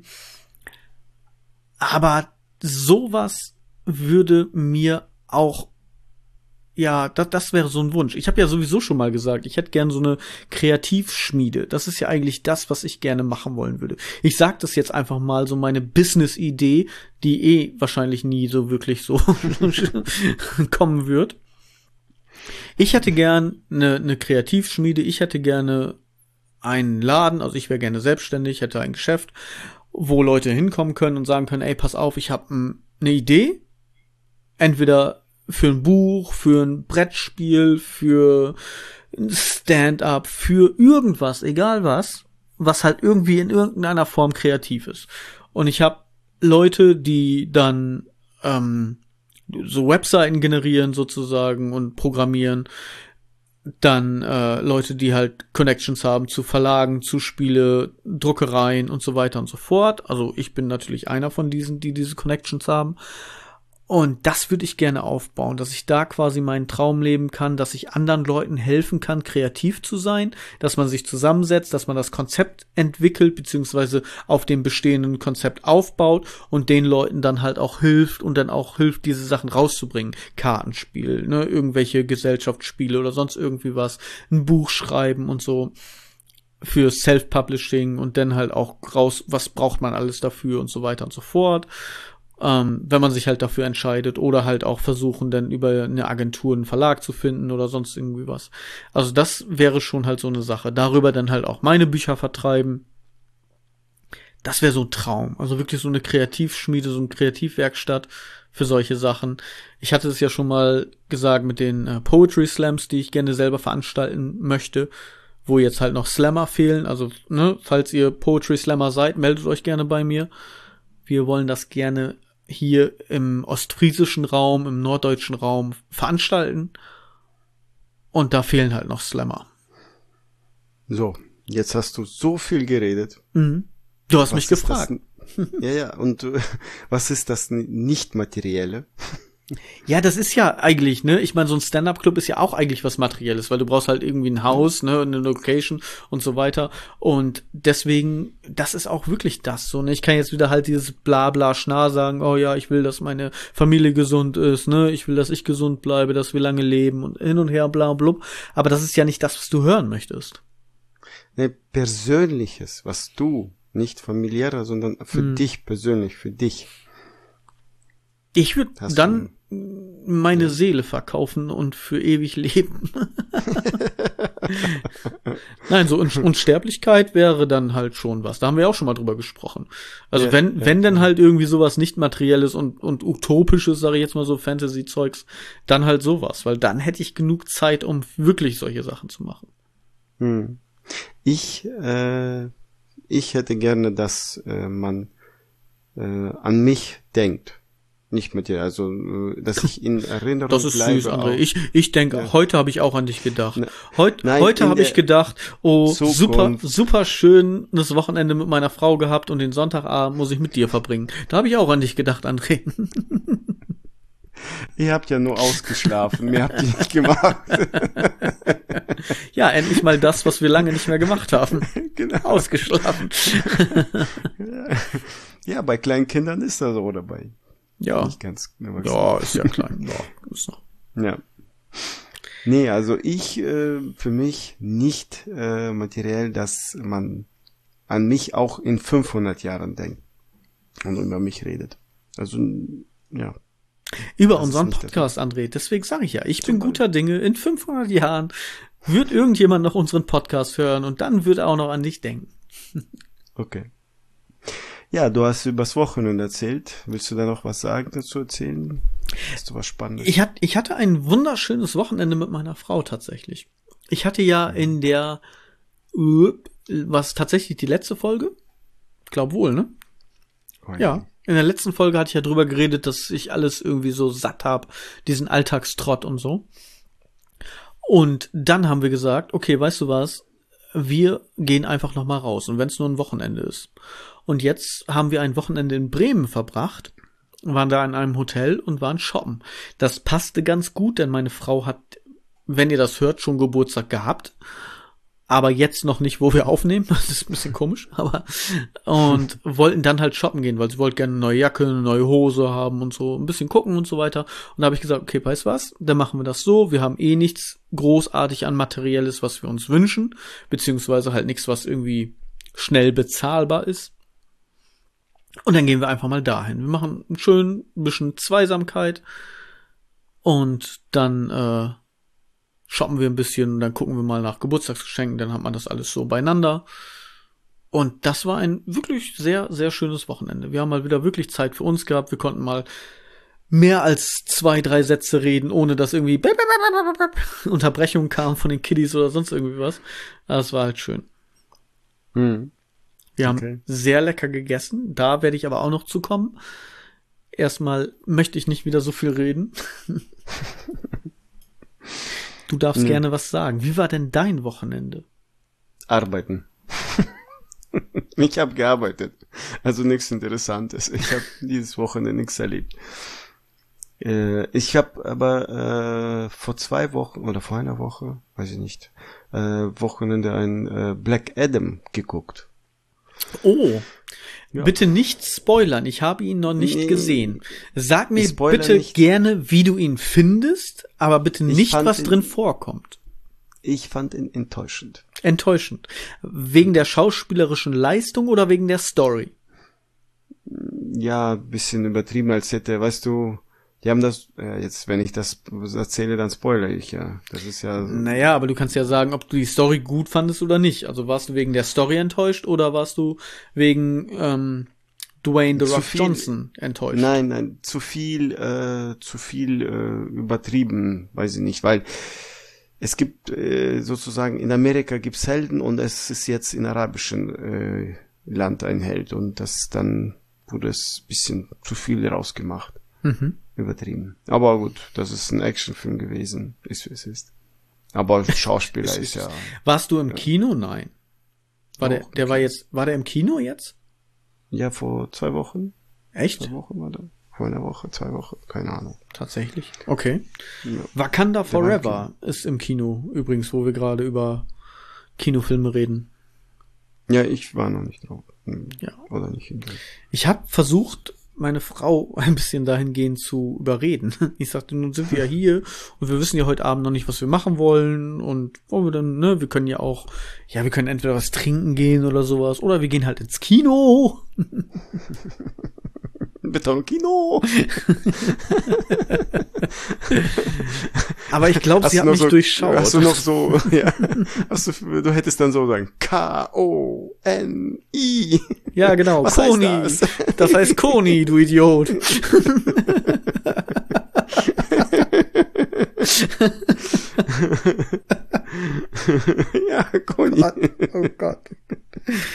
[SPEAKER 1] Aber sowas würde mir auch, ja, das, das wäre so ein Wunsch. Ich habe ja sowieso schon mal gesagt, ich hätte gern so eine Kreativschmiede. Das ist ja eigentlich das, was ich gerne machen wollen würde. Ich sag das jetzt einfach mal, so meine Business-Idee, die eh wahrscheinlich nie so wirklich so kommen wird. Ich hätte gern eine, eine Kreativschmiede. Ich hätte gerne einen Laden, also ich wäre gerne selbstständig, hätte ein Geschäft, wo Leute hinkommen können und sagen können, ey, pass auf, ich habe m- eine Idee. Entweder für ein Buch, für ein Brettspiel, für ein Stand-up, für irgendwas, egal was, was halt irgendwie in irgendeiner Form kreativ ist. Und ich habe Leute, die dann ähm, so Webseiten generieren sozusagen und programmieren, dann äh, Leute, die halt Connections haben zu Verlagen, zu Spiele, Druckereien und so weiter und so fort. Also ich bin natürlich einer von diesen, die diese Connections haben. Und das würde ich gerne aufbauen, dass ich da quasi meinen Traum leben kann, dass ich anderen Leuten helfen kann, kreativ zu sein, dass man sich zusammensetzt, dass man das Konzept entwickelt, beziehungsweise auf dem bestehenden Konzept aufbaut und den Leuten dann halt auch hilft und dann auch hilft, diese Sachen rauszubringen. Kartenspiel, ne, irgendwelche Gesellschaftsspiele oder sonst irgendwie was, ein Buch schreiben und so für Self-Publishing und dann halt auch raus, was braucht man alles dafür und so weiter und so fort. Ähm, wenn man sich halt dafür entscheidet oder halt auch versuchen, dann über eine Agentur einen Verlag zu finden oder sonst irgendwie was. Also das wäre schon halt so eine Sache. Darüber dann halt auch meine Bücher vertreiben. Das wäre so ein Traum. Also wirklich so eine Kreativschmiede, so eine Kreativwerkstatt für solche Sachen. Ich hatte es ja schon mal gesagt mit den äh, Poetry Slams, die ich gerne selber veranstalten möchte, wo jetzt halt noch Slammer fehlen. Also, ne, falls ihr Poetry Slammer seid, meldet euch gerne bei mir. Wir wollen das gerne hier im ostfriesischen Raum, im norddeutschen Raum veranstalten. Und da fehlen halt noch Slammer.
[SPEAKER 2] So, jetzt hast du so viel geredet.
[SPEAKER 1] Mhm. Du hast
[SPEAKER 2] Was
[SPEAKER 1] mich gefragt.
[SPEAKER 2] Das, ja, ja, und äh, was ist das Nicht-Materielle?
[SPEAKER 1] Ja, das ist ja eigentlich, ne, ich meine, so ein Stand-Up-Club ist ja auch eigentlich was Materielles, weil du brauchst halt irgendwie ein Haus, ne, eine Location und so weiter und deswegen, das ist auch wirklich das, so, ne, ich kann jetzt wieder halt dieses Blabla-Schnar sagen, oh ja, ich will, dass meine Familie gesund ist, ne, ich will, dass ich gesund bleibe, dass wir lange leben und hin und her, bla, blub, aber das ist ja nicht das, was du hören möchtest.
[SPEAKER 2] Ne, Persönliches, was du, nicht familiärer, sondern für hm. dich persönlich, für dich.
[SPEAKER 1] Ich würde dann meine ja. Seele verkaufen und für ewig leben. Nein, so Un- Unsterblichkeit wäre dann halt schon was. Da haben wir auch schon mal drüber gesprochen. Also ja, wenn ja, wenn dann ja. halt irgendwie sowas nicht Materielles und und Utopisches, sage ich jetzt mal so, Fantasy-Zeugs, dann halt sowas. Weil dann hätte ich genug Zeit, um wirklich solche Sachen zu machen.
[SPEAKER 2] Hm. Ich, äh, ich hätte gerne, dass äh, man äh, an mich denkt. Nicht mit dir, also dass ich in Erinnerung
[SPEAKER 1] Das ist
[SPEAKER 2] bleibe.
[SPEAKER 1] süß, André.
[SPEAKER 2] Auch.
[SPEAKER 1] Ich, ich denke,
[SPEAKER 2] Ja.
[SPEAKER 1] heute habe ich auch an dich gedacht.
[SPEAKER 2] Ne,
[SPEAKER 1] Heut,
[SPEAKER 2] nein,
[SPEAKER 1] heute
[SPEAKER 2] in
[SPEAKER 1] habe ich
[SPEAKER 2] der
[SPEAKER 1] gedacht, oh,
[SPEAKER 2] Zukunft.
[SPEAKER 1] super, super schön das Wochenende mit meiner Frau gehabt und den Sonntagabend muss ich mit dir verbringen. Da habe ich auch an dich gedacht, André.
[SPEAKER 2] Ihr habt ja nur ausgeschlafen, mehr habt ihr nicht gemacht.
[SPEAKER 1] Ja, endlich mal das, was wir lange nicht mehr gemacht haben.
[SPEAKER 2] Genau.
[SPEAKER 1] Ausgeschlafen.
[SPEAKER 2] Ja, bei kleinen Kindern ist das so dabei.
[SPEAKER 1] Ja.
[SPEAKER 2] Nicht ganz erwachsen.
[SPEAKER 1] Ja, ist ja klein. Ja, ist noch.
[SPEAKER 2] Ja. Nee, also ich äh, für mich nicht äh, materiell, dass man an mich auch in fünfhundert Jahren denkt und über mich redet. Also, ja.
[SPEAKER 1] Über
[SPEAKER 2] Das ist
[SPEAKER 1] unseren
[SPEAKER 2] nicht der
[SPEAKER 1] Podcast, André. Deswegen sage ich ja, ich bin guter Dinge. In fünfhundert Jahren wird irgendjemand noch unseren Podcast hören und dann wird er auch noch an dich denken.
[SPEAKER 2] Okay. Ja, du hast übers Wochenende erzählt. Willst du da noch was sagen dazu erzählen? Hast du was Spannendes?
[SPEAKER 1] Ich, hat, ich hatte ein wunderschönes Wochenende mit meiner Frau tatsächlich. Ich hatte ja in der, äh, was tatsächlich die letzte Folge? Glaub wohl, ne?
[SPEAKER 2] Oh,
[SPEAKER 1] Ja. In der letzten Folge hatte ich ja drüber geredet, dass ich alles irgendwie so satt hab, diesen Alltagstrott und so. Und dann haben wir gesagt, okay, weißt du was? Wir gehen einfach noch mal raus. Und wenn es nur ein Wochenende ist. Und jetzt haben wir ein Wochenende in Bremen verbracht, waren da in einem Hotel und waren shoppen. Das passte ganz gut, denn meine Frau hat, wenn ihr das hört, schon Geburtstag gehabt. Aber jetzt noch nicht, wo wir aufnehmen. Das ist ein bisschen komisch, aber und wollten dann halt shoppen gehen, weil sie wollte gerne eine neue Jacke, eine neue Hose haben und so, ein bisschen gucken und so weiter. Und da habe ich gesagt, okay, weißt du was? Dann machen wir das so. Wir haben eh nichts großartig an Materielles, was wir uns wünschen, beziehungsweise halt nichts, was irgendwie schnell bezahlbar ist. Und dann gehen wir einfach mal dahin. Wir machen schön ein bisschen Zweisamkeit und dann äh, shoppen wir ein bisschen und dann gucken wir mal nach Geburtstagsgeschenken, dann hat man das alles so beieinander. Und das war ein wirklich sehr, sehr schönes Wochenende. Wir haben mal wieder wirklich Zeit für uns gehabt. Wir konnten mal mehr als zwei, drei Sätze reden, ohne dass irgendwie Unterbrechungen kamen von den Kiddies oder sonst irgendwie was. Das war halt schön.
[SPEAKER 2] Hm.
[SPEAKER 1] Wir
[SPEAKER 2] Okay.
[SPEAKER 1] haben sehr lecker gegessen. Da werde ich aber auch noch zu kommen. Erstmal möchte ich nicht wieder so viel reden. Du darfst
[SPEAKER 2] Hm.
[SPEAKER 1] gerne was sagen. Wie war denn dein Wochenende?
[SPEAKER 2] Arbeiten. Ich habe gearbeitet. Also nichts Interessantes. Ich habe dieses Wochenende nichts erlebt. Äh, ich habe aber äh, vor zwei Wochen oder vor einer Woche, weiß ich nicht, äh, Wochenende ein äh, Black Adam geguckt.
[SPEAKER 1] Oh,
[SPEAKER 2] Ja.
[SPEAKER 1] bitte nicht spoilern. Ich habe ihn noch nicht
[SPEAKER 2] Nee,
[SPEAKER 1] gesehen. Sag mir
[SPEAKER 2] ich spoilere
[SPEAKER 1] bitte
[SPEAKER 2] nicht.
[SPEAKER 1] gerne, wie du ihn findest, aber bitte
[SPEAKER 2] Ich
[SPEAKER 1] nicht,
[SPEAKER 2] fand
[SPEAKER 1] was
[SPEAKER 2] ihn-
[SPEAKER 1] drin vorkommt.
[SPEAKER 2] Ich fand ihn enttäuschend.
[SPEAKER 1] Enttäuschend. Wegen der schauspielerischen Leistung oder wegen der Story?
[SPEAKER 2] Ja, bisschen übertrieben, als hätte, weißt du, die haben das, äh, jetzt, wenn ich das erzähle, dann spoilere ich, ja. Das ist ja,
[SPEAKER 1] Naja, aber du kannst ja sagen, ob du die Story gut fandest oder nicht. Also warst du wegen der Story enttäuscht oder warst du wegen ähm, Dwayne The
[SPEAKER 2] Zu
[SPEAKER 1] Rock
[SPEAKER 2] viel-
[SPEAKER 1] Johnson enttäuscht?
[SPEAKER 2] nein, nein, zu viel, äh, zu viel äh, übertrieben, weiß ich nicht, weil es gibt äh, sozusagen, in Amerika gibt's Helden und es ist jetzt in arabischen äh, Land ein Held und das dann wurde es bisschen zu viel rausgemacht.
[SPEAKER 1] Mhm.
[SPEAKER 2] Übertrieben. Aber gut, das ist ein Actionfilm gewesen, ist wie es ist. Aber Schauspieler
[SPEAKER 1] Es
[SPEAKER 2] ist ja,
[SPEAKER 1] Warst du im Kino? Nein. War
[SPEAKER 2] Doch,
[SPEAKER 1] der, der
[SPEAKER 2] im
[SPEAKER 1] war
[SPEAKER 2] Kino.
[SPEAKER 1] jetzt, war der im Kino jetzt?
[SPEAKER 2] ja, vor zwei Wochen,
[SPEAKER 1] Echt?
[SPEAKER 2] zwei Wochen war der, vor einer Woche, zwei Wochen, keine Ahnung.
[SPEAKER 1] Tatsächlich. Okay.
[SPEAKER 2] Ja.
[SPEAKER 1] Wakanda
[SPEAKER 2] Der war im
[SPEAKER 1] Forever ist im Kino, übrigens, wo wir gerade über Kinofilme reden.
[SPEAKER 2] Ja, ich war noch nicht drauf. Hm,
[SPEAKER 1] Ja.
[SPEAKER 2] Oder nicht.
[SPEAKER 1] Ich habe versucht, meine Frau ein bisschen dahingehend zu überreden. Ich sagte, nun sind wir ja hier und wir wissen ja heute Abend noch nicht, was wir machen wollen und wollen wir dann, ne, wir können ja auch, ja, wir können entweder was trinken gehen oder sowas oder wir gehen halt ins Kino.
[SPEAKER 2] Beton Kino!
[SPEAKER 1] Aber ich glaube, sie hat
[SPEAKER 2] noch
[SPEAKER 1] mich
[SPEAKER 2] so,
[SPEAKER 1] durchschaut.
[SPEAKER 2] Hast du noch so, ja, hast du, du hättest dann so sagen, K O N I.
[SPEAKER 1] Ja, genau,
[SPEAKER 2] Was
[SPEAKER 1] Koni.
[SPEAKER 2] heißt das?
[SPEAKER 1] Das heißt Koni, du Idiot.
[SPEAKER 2] Ja, Koni.
[SPEAKER 1] Oh Gott.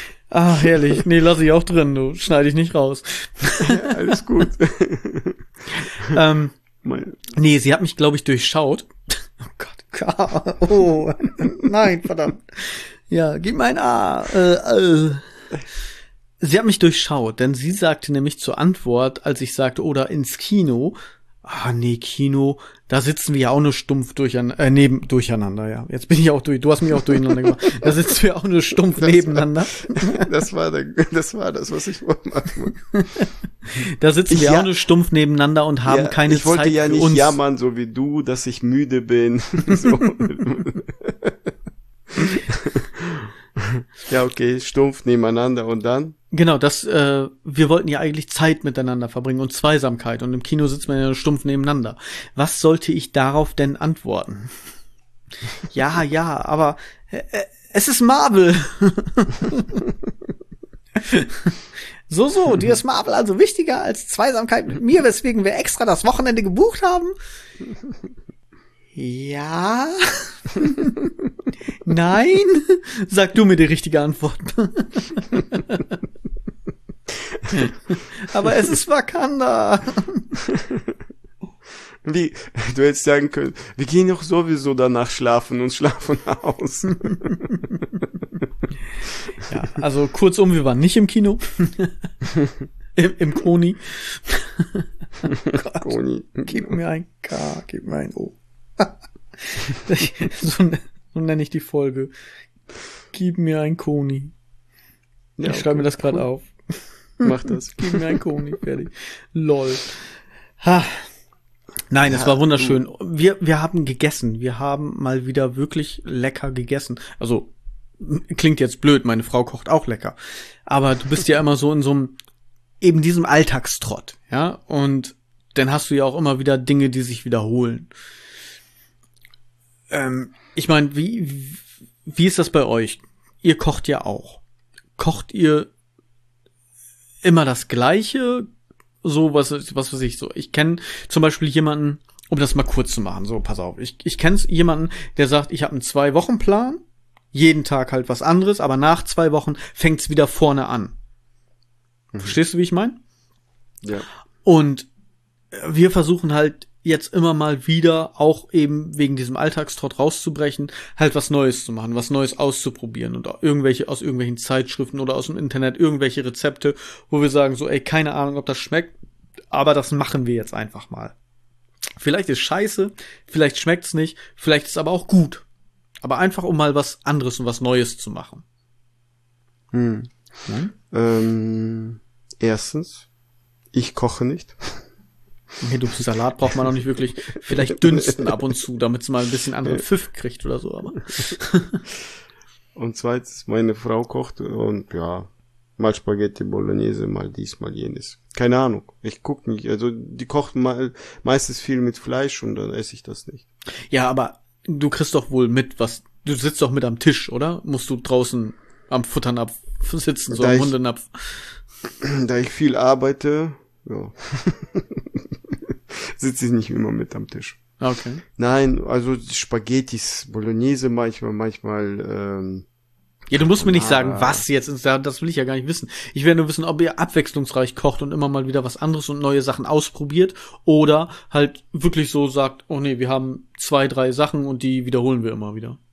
[SPEAKER 1] Ah, herrlich. Nee, lass ich auch drin, du. Schneide ich nicht raus.
[SPEAKER 2] Ja, alles gut.
[SPEAKER 1] ähm,
[SPEAKER 2] Mein-
[SPEAKER 1] nee, sie hat mich, glaube ich, durchschaut. Oh Gott, K. Oh, nein, verdammt. Ja, gib mir ein A. Äh, äh. Sie hat mich durchschaut, denn sie sagte nämlich zur Antwort, als ich sagte, oder ins Kino. Ah, nee, Kino, da sitzen wir ja auch nur stumpf durcheinander, äh, neben, durcheinander, ja. Jetzt bin ich auch durch, du hast mich auch durcheinander gemacht. Da sitzen wir auch nur stumpf
[SPEAKER 2] Das
[SPEAKER 1] nebeneinander.
[SPEAKER 2] Das war, der, das war das, was ich wollte machen.
[SPEAKER 1] Da sitzen
[SPEAKER 2] Ich
[SPEAKER 1] wir
[SPEAKER 2] ja-
[SPEAKER 1] auch nur stumpf nebeneinander und haben
[SPEAKER 2] Ja,
[SPEAKER 1] keine
[SPEAKER 2] ich wollte
[SPEAKER 1] Zeit
[SPEAKER 2] ja
[SPEAKER 1] für
[SPEAKER 2] nicht
[SPEAKER 1] uns.
[SPEAKER 2] jammern, so wie du, dass ich müde bin. So. Ja, okay, stumpf nebeneinander und dann?
[SPEAKER 1] Genau, das, äh, wir wollten ja eigentlich Zeit miteinander verbringen und Zweisamkeit und im Kino sitzt man ja nur stumpf nebeneinander. Was sollte ich darauf denn antworten? Ja, ja, aber äh, äh, es ist Marvel. So, so, dir ist Marvel also wichtiger als Zweisamkeit mit mir, weswegen wir extra das Wochenende gebucht haben? Ja. Nein. Sag du mir die richtige Antwort. Aber es ist Wakanda.
[SPEAKER 2] Wie, du hättest sagen können, wir gehen doch sowieso danach schlafen und schlafen aus.
[SPEAKER 1] Ja, also kurzum, wir waren nicht im Kino. Im, Im Koni. Gott,
[SPEAKER 2] Koni.
[SPEAKER 1] gib mir ein K, gib mir ein O. so, so nenne ich die Folge. Gib mir ein Koni.
[SPEAKER 2] Ja,
[SPEAKER 1] Ich schreibe mir
[SPEAKER 2] okay,
[SPEAKER 1] das gerade
[SPEAKER 2] cool.
[SPEAKER 1] auf.
[SPEAKER 2] Mach das.
[SPEAKER 1] Gib mir ein Koni, fertig. Lol. Ha. Nein, es
[SPEAKER 2] Ja,
[SPEAKER 1] war wunderschön. Wir, wir haben gegessen. Wir haben mal wieder wirklich lecker gegessen. Also, klingt jetzt blöd, meine Frau kocht auch lecker. Aber du bist ja immer so in so einem, eben diesem Alltagstrott, ja? Und dann hast du ja auch immer wieder Dinge, die sich wiederholen. Ähm, ich meine, wie, wie ist das bei euch? Ihr kocht ja auch. Kocht ihr immer das Gleiche? So, was, was weiß ich, so. Ich kenne zum Beispiel jemanden, um das mal kurz zu machen, so, pass auf. Ich, ich kenne jemanden, der sagt, ich habe einen Zwei-Wochen-Plan, jeden Tag halt was anderes, aber nach zwei Wochen fängt's wieder vorne an. Mhm. Verstehst du, wie ich meine?
[SPEAKER 2] Ja.
[SPEAKER 1] Und wir versuchen halt jetzt immer mal wieder, auch eben wegen diesem Alltagstrott rauszubrechen, halt was Neues zu machen, was Neues auszuprobieren und irgendwelche aus irgendwelchen Zeitschriften oder aus dem Internet irgendwelche Rezepte, wo wir sagen so, ey, keine Ahnung, ob das schmeckt, aber das machen wir jetzt einfach mal. Vielleicht ist scheiße, vielleicht schmeckt's nicht, vielleicht ist aber auch gut. Aber einfach, um mal was anderes und was Neues zu machen.
[SPEAKER 2] Hm.
[SPEAKER 1] Hm?
[SPEAKER 2] Ähm, erstens, ich koche nicht.
[SPEAKER 1] Nee, du, Salat braucht man auch nicht wirklich. Vielleicht dünsten ab und zu, damit es mal ein bisschen anderen Pfiff kriegt oder so, aber.
[SPEAKER 2] Und zweitens, meine Frau kocht und ja, mal Spaghetti Bolognese, mal dies, mal jenes. Keine Ahnung. Ich guck nicht. Also, die kocht mal, meistens viel mit Fleisch und dann esse ich das nicht.
[SPEAKER 1] Ja, aber du kriegst doch wohl mit, was, du sitzt doch mit am Tisch, oder? Musst du draußen am Futternapf sitzen, so
[SPEAKER 2] Da
[SPEAKER 1] am
[SPEAKER 2] ich-
[SPEAKER 1] Hundenapf.
[SPEAKER 2] Da ich viel arbeite, ja, sitze ich nicht immer mit am Tisch.
[SPEAKER 1] Okay.
[SPEAKER 2] Nein, also Spaghettis Bolognese manchmal, manchmal, ähm,
[SPEAKER 1] Ja, du musst mir nicht sagen,
[SPEAKER 2] Ah.
[SPEAKER 1] was jetzt ist, das will ich ja gar nicht wissen. Ich will nur wissen, ob ihr abwechslungsreich kocht und immer mal wieder was anderes und neue Sachen ausprobiert oder halt wirklich so sagt, oh nee, wir haben zwei, drei Sachen und die wiederholen wir immer wieder.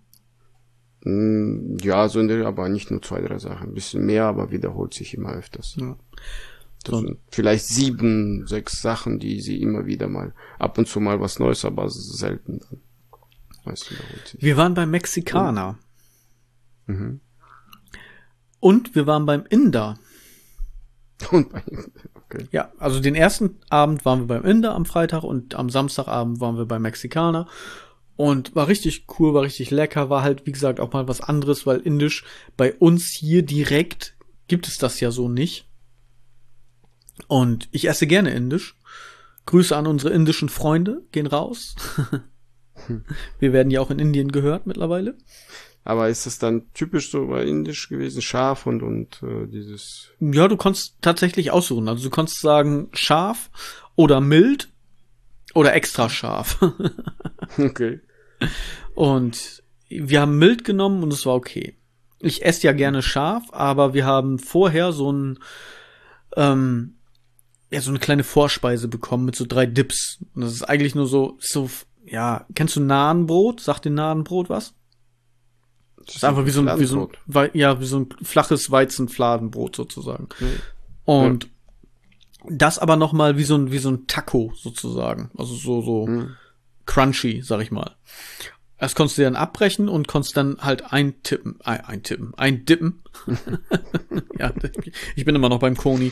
[SPEAKER 2] mh, ja, so in der, aber nicht nur zwei, drei Sachen. Ein bisschen mehr, aber wiederholt sich immer öfters.
[SPEAKER 1] Ja.
[SPEAKER 2] Das
[SPEAKER 1] So.
[SPEAKER 2] sind vielleicht sieben, sechs Sachen, die sie immer wieder mal, ab und zu mal was Neues, aber selten dann. Weißt du, wiederholt sich.
[SPEAKER 1] Wir waren beim Mexikaner.
[SPEAKER 2] Mhm.
[SPEAKER 1] Und wir waren beim Inder.
[SPEAKER 2] Und bei, okay.
[SPEAKER 1] Ja, also den ersten Abend waren wir beim Inder am Freitag und am Samstagabend waren wir beim Mexikaner. Und war richtig cool, war richtig lecker, war halt, wie gesagt, auch mal was anderes, weil Indisch bei uns hier direkt gibt es das ja so nicht. Und ich esse gerne Indisch. Grüße an unsere indischen Freunde, gehen raus. Wir werden ja auch in Indien gehört mittlerweile.
[SPEAKER 2] Aber ist es dann typisch so bei Indisch gewesen, scharf und, und äh, dieses,
[SPEAKER 1] Ja, du konntest tatsächlich aussuchen. Also du konntest sagen scharf oder mild oder extra scharf.
[SPEAKER 2] okay.
[SPEAKER 1] Und wir haben mild genommen und es war okay. Ich esse ja gerne scharf, aber wir haben vorher so ein ähm, ja, so eine kleine Vorspeise bekommen mit so drei Dips. Und das ist eigentlich nur so, so, ja, kennst du Nahenbrot? Sagt dir Nahenbrot was? Das ist einfach wie so ein, wie so ein, ja, wie so ein flaches Weizenfladenbrot sozusagen. Mhm. Und ja. das aber noch mal wie so ein, wie so ein Taco sozusagen. Also so, so mhm. crunchy, sag ich mal. Das konntest du dann abbrechen und konntest dann halt eintippen, ein, eintippen, eindippen. Ja, ich bin immer noch beim Koni.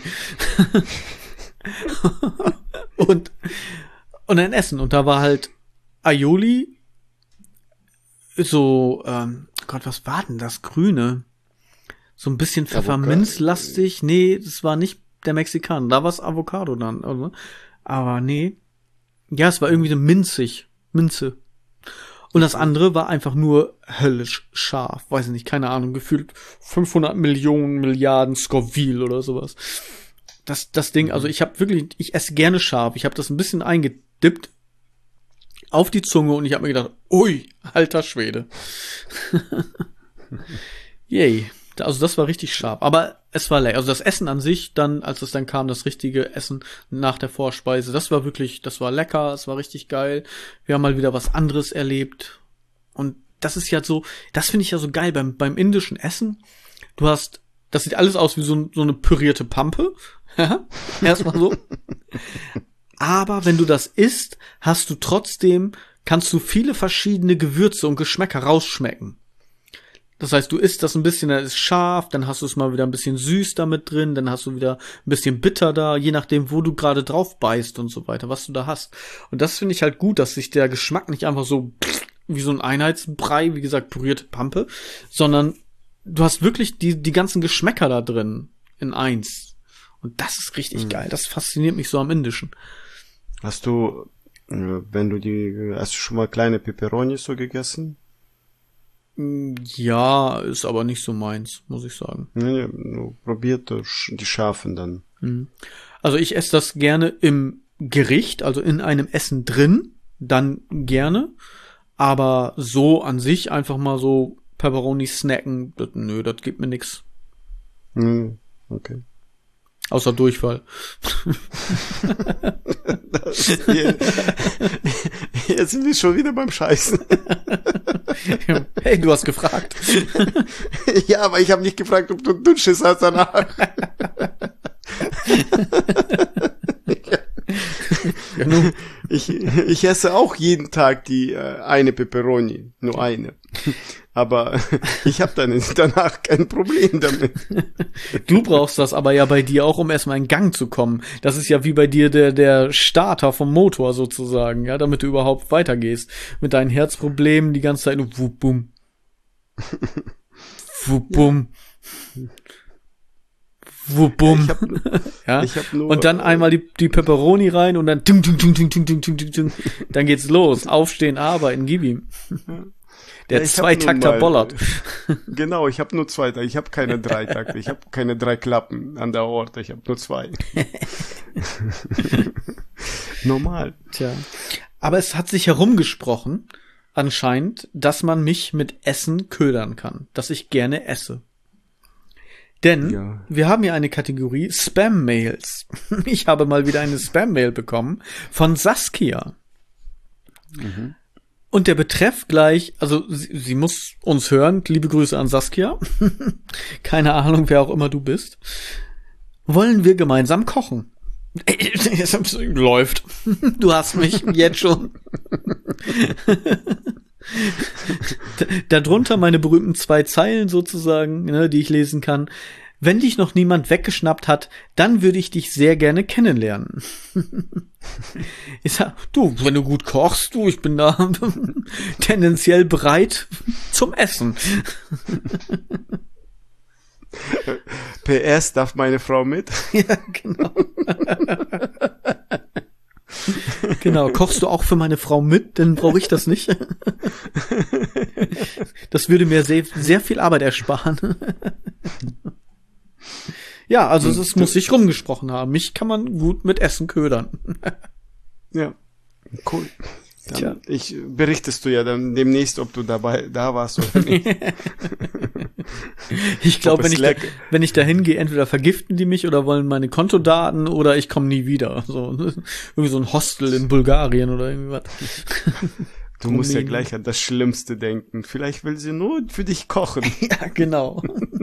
[SPEAKER 1] und, und dann essen. Und da war halt Aioli, so, ähm, Gott, was war denn das? Grüne. So ein bisschen Pfefferminzlastig. Nee, das war nicht der Mexikaner. Da war es Avocado dann. Also. Aber nee. Ja, es war irgendwie so minzig. Minze. Und das andere war einfach nur höllisch scharf. Weiß ich nicht, keine Ahnung. Gefühlt fünfhundert Millionen Milliarden Scoville oder sowas. Das, das Ding, also ich habe wirklich, ich esse gerne scharf. Ich habe das ein bisschen eingedippt auf die Zunge und ich habe mir gedacht, ui, alter Schwede. Yay. Also das war richtig scharf. Aber es war lecker. Also das Essen an sich, dann, als es dann kam, das richtige Essen nach der Vorspeise, das war wirklich, das war lecker, es war richtig geil. Wir haben mal wieder was anderes erlebt. Und das ist ja so, das finde ich ja so geil beim, beim indischen Essen. Du hast, das sieht alles aus wie so, so eine pürierte Pampe. Erstmal so. Aber wenn du das isst, hast du trotzdem, kannst du viele verschiedene Gewürze und Geschmäcker rausschmecken. Das heißt, du isst das ein bisschen, dann ist scharf, dann hast du es mal wieder ein bisschen süß damit drin, dann hast du wieder ein bisschen bitter da, je nachdem, wo du gerade drauf beißt und so weiter, was du da hast. Und das finde ich halt gut, dass sich der Geschmack nicht einfach so wie so ein Einheitsbrei, wie gesagt, pürierte Pampe, sondern du hast wirklich die, die ganzen Geschmäcker da drin in eins. Und das ist richtig mhm. geil. Das fasziniert mich so am Indischen.
[SPEAKER 2] Hast du, wenn du die, hast du schon mal kleine Peperonis so gegessen?
[SPEAKER 1] Ja, ist aber nicht so meins, muss ich sagen.
[SPEAKER 2] Nee, nee, probiert die scharfen dann.
[SPEAKER 1] Also ich esse das gerne im Gericht, also in einem Essen drin, dann gerne. Aber so an sich einfach mal so Pepperoni snacken, das, nö, das gibt mir nix.
[SPEAKER 2] Hm, okay.
[SPEAKER 1] Außer Durchfall.
[SPEAKER 2] hier, hier sind wir schon wieder beim Scheißen.
[SPEAKER 1] Hey, du hast gefragt.
[SPEAKER 2] Ja, aber ich habe nicht gefragt, ob du Dünnschiss hast danach. Ja, nun. Ich, ich esse auch jeden Tag die äh, eine Pepperoni, nur eine. Aber ich habe dann danach kein Problem damit.
[SPEAKER 1] Du brauchst das aber ja bei dir auch, um erstmal in Gang zu kommen. Das ist ja wie bei dir der der Starter vom Motor sozusagen, ja, damit du überhaupt weitergehst. Mit deinen Herzproblemen die ganze Zeit nur wupp, bum. Wupp, bum. Wupp, bum. Ich hab, ja? Ich hab nur, und dann einmal die, die Pepperoni rein und dann ding, ding, ding, ding, ding, ding, ding, ding, ding. Dann geht's los. Aufstehen, arbeiten, gib ihm. Der ja, Zweitakter bollert.
[SPEAKER 2] Genau, ich habe nur zwei Takte. Ich habe keine drei Takte. Ich habe keine drei Klappen an der Aorta. Ich habe nur zwei. Normal.
[SPEAKER 1] Tja. Aber es hat sich herumgesprochen, anscheinend, dass man mich mit Essen ködern kann. Dass ich gerne esse. Denn ja. wir haben hier eine Kategorie Spam-Mails. Ich habe mal wieder eine Spam-Mail bekommen von Saskia. Mhm. Und der Betreff gleich, also sie, sie muss uns hören. Liebe Grüße an Saskia. Keine Ahnung, wer auch immer du bist. Wollen wir gemeinsam kochen? Läuft. Du hast mich jetzt schon. Darunter meine berühmten zwei Zeilen sozusagen, ne, die ich lesen kann. Wenn dich noch niemand weggeschnappt hat, dann würde ich dich sehr gerne kennenlernen. Ich sag, du, wenn du gut kochst, du, ich bin da tendenziell bereit zum Essen.
[SPEAKER 2] P S, darf meine Frau mit?
[SPEAKER 1] Ja, genau. Genau, kochst du auch für meine Frau mit, dann brauche ich das nicht. Das würde mir sehr, sehr viel Arbeit ersparen. Ja, also es muss sich rumgesprochen haben. Mich kann man gut mit Essen ködern.
[SPEAKER 2] Ja, cool. Dann Tja. Ich berichtest du ja dann demnächst, ob du dabei da warst oder nicht.
[SPEAKER 1] Ich glaube, wenn ich da, wenn ich da hingehe, entweder vergiften die mich oder wollen meine Kontodaten oder ich komme nie wieder. So, irgendwie so ein Hostel in Bulgarien oder irgendwie was.
[SPEAKER 2] Du musst ja gleich an das Schlimmste denken. Vielleicht will sie nur für dich kochen.
[SPEAKER 1] Ja, genau.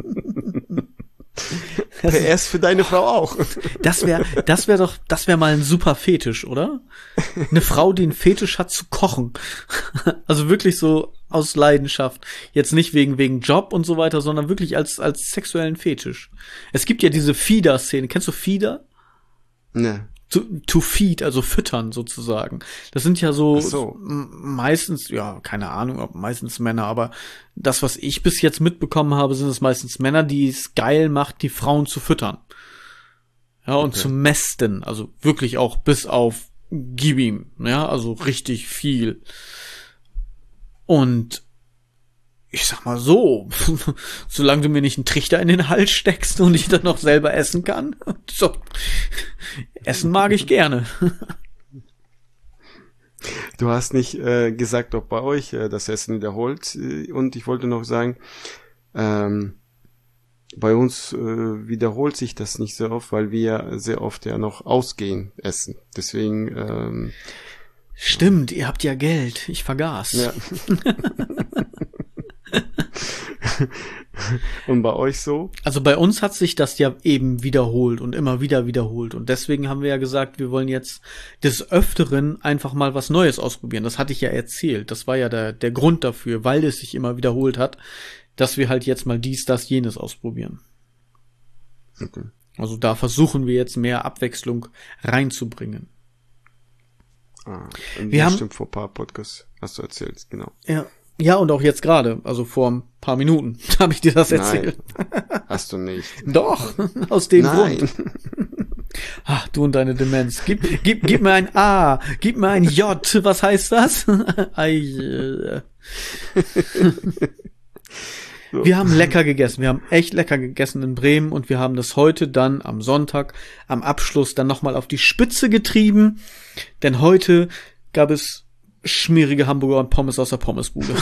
[SPEAKER 2] P S für deine Frau auch.
[SPEAKER 1] Das wäre, das wäre doch, das wäre mal ein super Fetisch, oder? Eine Frau, die einen Fetisch hat zu kochen. Also wirklich so aus Leidenschaft. Jetzt nicht wegen, wegen Job und so weiter, sondern wirklich als, als sexuellen Fetisch. Es gibt ja diese Feeder-Szene. Kennst du Feeder?
[SPEAKER 2] Ne.
[SPEAKER 1] To, to feed, also füttern sozusagen. Das sind ja so,
[SPEAKER 2] so.
[SPEAKER 1] meistens, ja, keine Ahnung, ob meistens Männer, aber das, was ich bis jetzt mitbekommen habe, sind es meistens Männer, die es geil macht, die Frauen zu füttern. Ja, und okay. zu mästen, also wirklich auch bis auf gib ihm, ja, also richtig viel. Und ich sag mal so, solange du mir nicht einen Trichter in den Hals steckst und ich dann noch selber essen kann, so, essen mag ich gerne.
[SPEAKER 2] Du hast nicht äh, gesagt, ob bei euch äh, das Essen wiederholt, äh, und ich wollte noch sagen, ähm, bei uns äh, wiederholt sich das nicht so oft, weil wir sehr oft ja noch ausgehen essen. Deswegen ähm,
[SPEAKER 1] stimmt, ihr habt ja Geld, ich vergaß.
[SPEAKER 2] Ja. Und bei euch so?
[SPEAKER 1] Also bei uns hat sich das ja eben wiederholt und immer wieder wiederholt. Und deswegen haben wir ja gesagt, wir wollen jetzt des Öfteren einfach mal was Neues ausprobieren. Das hatte ich ja erzählt. Das war ja der, der Grund dafür, weil es sich immer wiederholt hat, dass wir halt jetzt mal dies, das, jenes ausprobieren.
[SPEAKER 2] Okay.
[SPEAKER 1] Also da versuchen wir jetzt mehr Abwechslung reinzubringen.
[SPEAKER 2] Ah,
[SPEAKER 1] wir haben,
[SPEAKER 2] stimmt, vor ein paar Podcasts hast du erzählt, genau.
[SPEAKER 1] Ja. Ja, und auch jetzt gerade, also vor ein paar Minuten habe ich dir das erzählt.
[SPEAKER 2] Nein, hast du nicht.
[SPEAKER 1] Doch, aus dem
[SPEAKER 2] Nein.
[SPEAKER 1] Grund. Ach, du und deine Demenz. Gib, gib, gib mir ein A, gib mir ein J. Was heißt das? Ei, so. Wir haben lecker gegessen. Wir haben echt lecker gegessen in Bremen und wir haben das heute dann am Sonntag am Abschluss dann nochmal auf die Spitze getrieben. Denn heute gab es schmierige Hamburger und Pommes aus der Pommesbude.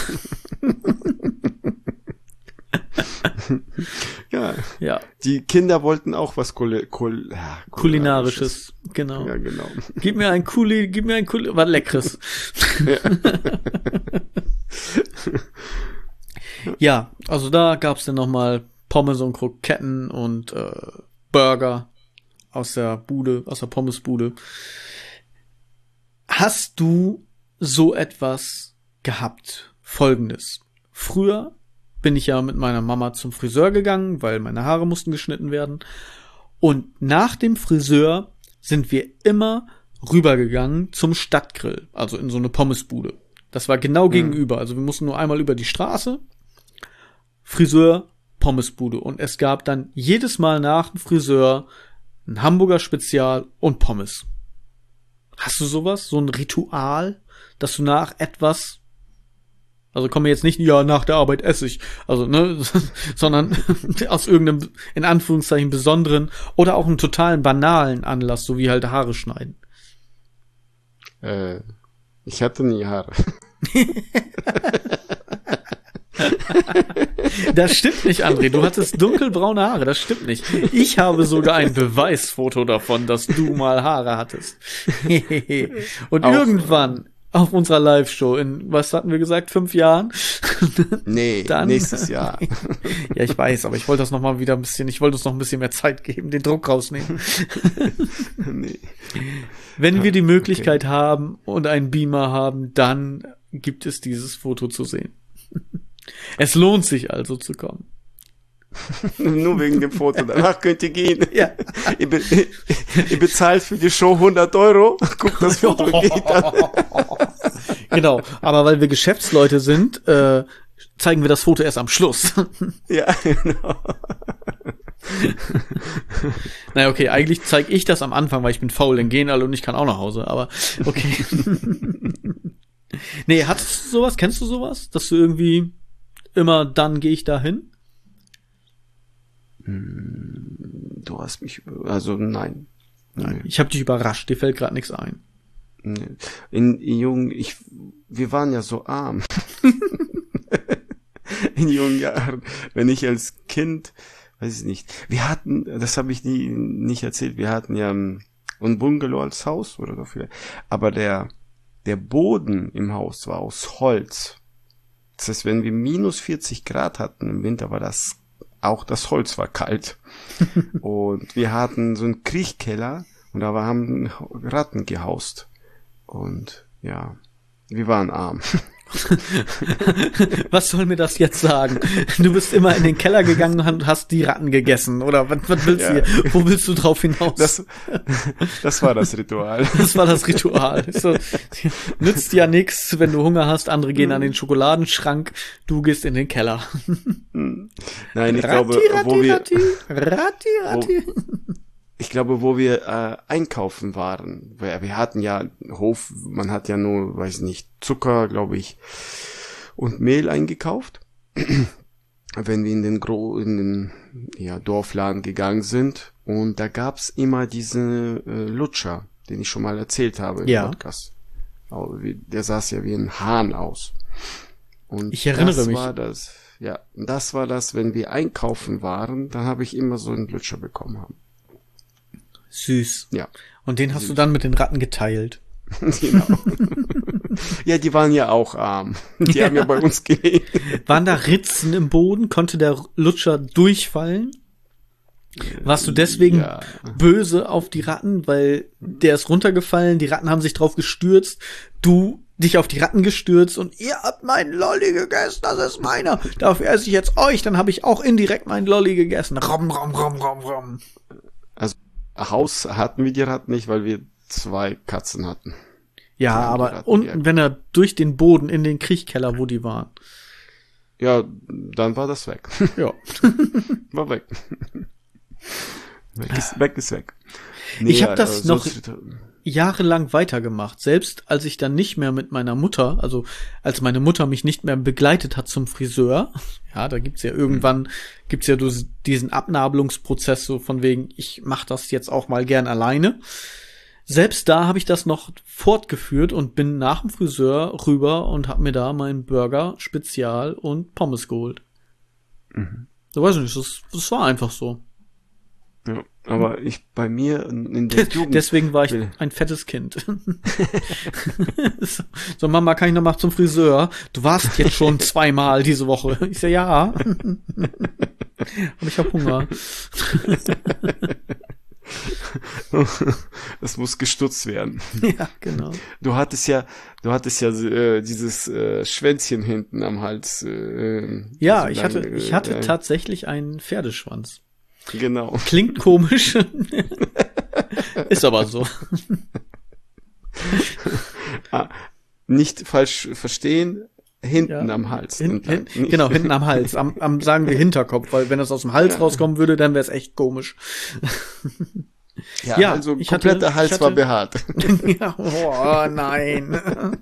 [SPEAKER 2] Ja.
[SPEAKER 1] Ja.
[SPEAKER 2] Die Kinder wollten auch was Kul Kul ja,
[SPEAKER 1] Kulinarisches. Genau.
[SPEAKER 2] Ja, genau.
[SPEAKER 1] Gib mir ein Kuli, gib mir ein Kuli, was Leckeres. Ja. Ja, also da gab's dann nochmal Pommes und Kroketten und äh, Burger aus der Bude, aus der Pommesbude. Hast du so etwas gehabt? Folgendes. Früher bin ich ja mit meiner Mama zum Friseur gegangen, weil meine Haare mussten geschnitten werden. Und nach dem Friseur sind wir immer rübergegangen zum Stadtgrill, also in so eine Pommesbude. Das war genau mhm. gegenüber. Also wir mussten nur einmal über die Straße, Friseur, Pommesbude. Und es gab dann jedes Mal nach dem Friseur ein Hamburger Spezial und Pommes. Hast du sowas? So ein Ritual, dass du nach etwas, also komme jetzt nicht, ja, nach der Arbeit esse ich, also, ne, sondern aus irgendeinem, in Anführungszeichen, besonderen oder auch einem totalen banalen Anlass, so wie halt Haare schneiden.
[SPEAKER 2] Äh, ich hatte nie Haare.
[SPEAKER 1] Das stimmt nicht, André. Du hattest dunkelbraune Haare. Das stimmt nicht. Ich habe sogar ein Beweisfoto davon, dass du mal Haare hattest. Und auch irgendwann auf unserer Live-Show in, was hatten wir gesagt, fünf Jahren?
[SPEAKER 2] Nee, dann, nächstes Jahr.
[SPEAKER 1] Ja, ich weiß, aber ich wollte das noch mal wieder ein bisschen, ich wollte uns noch ein bisschen mehr Zeit geben, den Druck rausnehmen. Nee. Wenn wir die Möglichkeit okay. haben und einen Beamer haben, dann gibt es dieses Foto zu sehen. Es lohnt sich also zu kommen.
[SPEAKER 2] Nur wegen dem Foto. Danach könnt ihr gehen.
[SPEAKER 1] Ja.
[SPEAKER 2] Ihr, be ihr bezahlt für die Show hundert Euro. Guckt das Foto geht dann.
[SPEAKER 1] Genau. Aber weil wir Geschäftsleute sind, äh, zeigen wir das Foto erst am Schluss.
[SPEAKER 2] Ja, genau.
[SPEAKER 1] Naja, okay, eigentlich zeige ich das am Anfang, weil ich bin faul, dann gehen alle und ich kann auch nach Hause, aber okay. Nee, hattest du sowas? Kennst du sowas? Dass du irgendwie immer, dann gehe ich da hin?
[SPEAKER 2] Du hast mich, also nein.
[SPEAKER 1] Nein, nee. Ich habe dich überrascht, dir fällt gerade nichts ein.
[SPEAKER 2] Nee. In, in Jung, ich, wir waren ja so arm. in jungen Jahren, wenn ich als Kind, weiß ich nicht, wir hatten, das habe ich nie nicht erzählt, wir hatten ja ein Bungalow als Haus oder so viel, aber der der Boden im Haus war aus Holz. Das heißt, wenn wir minus vierzig Grad hatten im Winter, war das auch das Holz war kalt. Und wir hatten so einen Kriechkeller und da haben Ratten gehaust. Und ja, wir waren arm.
[SPEAKER 1] Was soll mir das jetzt sagen? Du bist immer in den Keller gegangen und hast die Ratten gegessen, oder was, was willst du
[SPEAKER 2] Ja.
[SPEAKER 1] hier? Wo willst du drauf hinaus?
[SPEAKER 2] Das, das war das Ritual.
[SPEAKER 1] Das war das Ritual. So, nützt ja nichts, wenn du Hunger hast, andere gehen an den Schokoladenschrank, du gehst in den Keller.
[SPEAKER 2] Nein, ich glaube, wo wir,
[SPEAKER 1] Ratti, Ratti, Ratti.
[SPEAKER 2] ich glaube, wo wir äh, einkaufen waren, wir, wir hatten ja Hof, man hat ja nur, weiß nicht, Zucker, glaube ich, und Mehl eingekauft. Wenn wir in den Gro in den ja, Dorfladen gegangen sind und da gab's immer diese äh, Lutscher, den ich schon mal erzählt habe im
[SPEAKER 1] Ja.
[SPEAKER 2] Podcast. Aber wie, der sah ja wie ein Hahn aus. Und
[SPEAKER 1] Ich erinnere
[SPEAKER 2] das
[SPEAKER 1] mich.
[SPEAKER 2] war das, ja, das war das, wenn wir einkaufen waren, dann habe ich immer so einen Lutscher bekommen haben.
[SPEAKER 1] Süß.
[SPEAKER 2] Ja.
[SPEAKER 1] Und den hast
[SPEAKER 2] Süß.
[SPEAKER 1] du dann mit den Ratten geteilt.
[SPEAKER 2] Genau. Ja, die waren ja auch arm. Die
[SPEAKER 1] Ja.
[SPEAKER 2] haben ja bei uns gelebt.
[SPEAKER 1] Waren da Ritzen im Boden? Konnte der Lutscher durchfallen? Warst du deswegen
[SPEAKER 2] Ja.
[SPEAKER 1] böse auf die Ratten, weil der ist runtergefallen, die Ratten haben sich drauf gestürzt, du dich auf die Ratten gestürzt und ihr habt meinen Lolli gegessen, das ist meiner. Dafür esse ich jetzt euch, dann habe ich auch indirekt meinen Lolli gegessen. Rom, rom, rom, rom, rom.
[SPEAKER 2] Haus hatten wir die Ratten nicht, weil wir zwei Katzen hatten.
[SPEAKER 1] Ja,
[SPEAKER 2] Die haben die
[SPEAKER 1] aber
[SPEAKER 2] Ratten
[SPEAKER 1] unten,
[SPEAKER 2] gejagt.
[SPEAKER 1] wenn er durch den Boden in den Kriechkeller, wo die waren.
[SPEAKER 2] Ja, dann war das weg.
[SPEAKER 1] Ja.
[SPEAKER 2] War weg. Weg ist weg. Ist weg.
[SPEAKER 1] Ich hab das
[SPEAKER 2] äh,
[SPEAKER 1] noch-
[SPEAKER 2] sonst-
[SPEAKER 1] Jahrelang weitergemacht. Selbst als ich dann nicht mehr mit meiner Mutter, also als meine Mutter mich nicht mehr begleitet hat zum Friseur, ja, da gibt's ja irgendwann, gibt's ja dus- diesen Abnabelungsprozess so von wegen, ich mach das jetzt auch mal gern alleine. Selbst da habe ich das noch fortgeführt und bin nach dem Friseur rüber und habe mir da meinen Burger, Spezial und Pommes geholt.
[SPEAKER 2] Mhm.
[SPEAKER 1] Du weißt nicht, das, das war einfach so.
[SPEAKER 2] Ja, aber ich bei mir in der Jugend.
[SPEAKER 1] Deswegen war ich
[SPEAKER 2] Will-
[SPEAKER 1] ein fettes Kind. so, so, Mama, kann ich noch mal zum Friseur? Du warst jetzt schon zweimal diese Woche. Ich so, ja. Und ich hab Hunger.
[SPEAKER 2] Das muss gestutzt werden.
[SPEAKER 1] Ja, genau.
[SPEAKER 2] Du hattest ja, du hattest ja äh, dieses äh, Schwänzchen hinten am Hals. Äh,
[SPEAKER 1] Ja,
[SPEAKER 2] so
[SPEAKER 1] ich
[SPEAKER 2] lang,
[SPEAKER 1] hatte,
[SPEAKER 2] äh,
[SPEAKER 1] ich hatte
[SPEAKER 2] ja,
[SPEAKER 1] tatsächlich einen Pferdeschwanz.
[SPEAKER 2] Genau.
[SPEAKER 1] Klingt komisch. Ist aber so.
[SPEAKER 2] Ah, nicht falsch verstehen, hinten
[SPEAKER 1] Ja.
[SPEAKER 2] am Hals.
[SPEAKER 1] Hin,
[SPEAKER 2] entlang.
[SPEAKER 1] hin,
[SPEAKER 2] Nicht-
[SPEAKER 1] genau, hinten am Hals. Am, am sagen wir Hinterkopf, weil wenn das aus dem Hals rauskommen würde, dann wäre es echt komisch.
[SPEAKER 2] Ja,
[SPEAKER 1] Ja,
[SPEAKER 2] also
[SPEAKER 1] ich
[SPEAKER 2] kompletter
[SPEAKER 1] hatte-
[SPEAKER 2] Hals
[SPEAKER 1] ich
[SPEAKER 2] war
[SPEAKER 1] hatte-
[SPEAKER 2] behaart.
[SPEAKER 1] Ja, oh nein.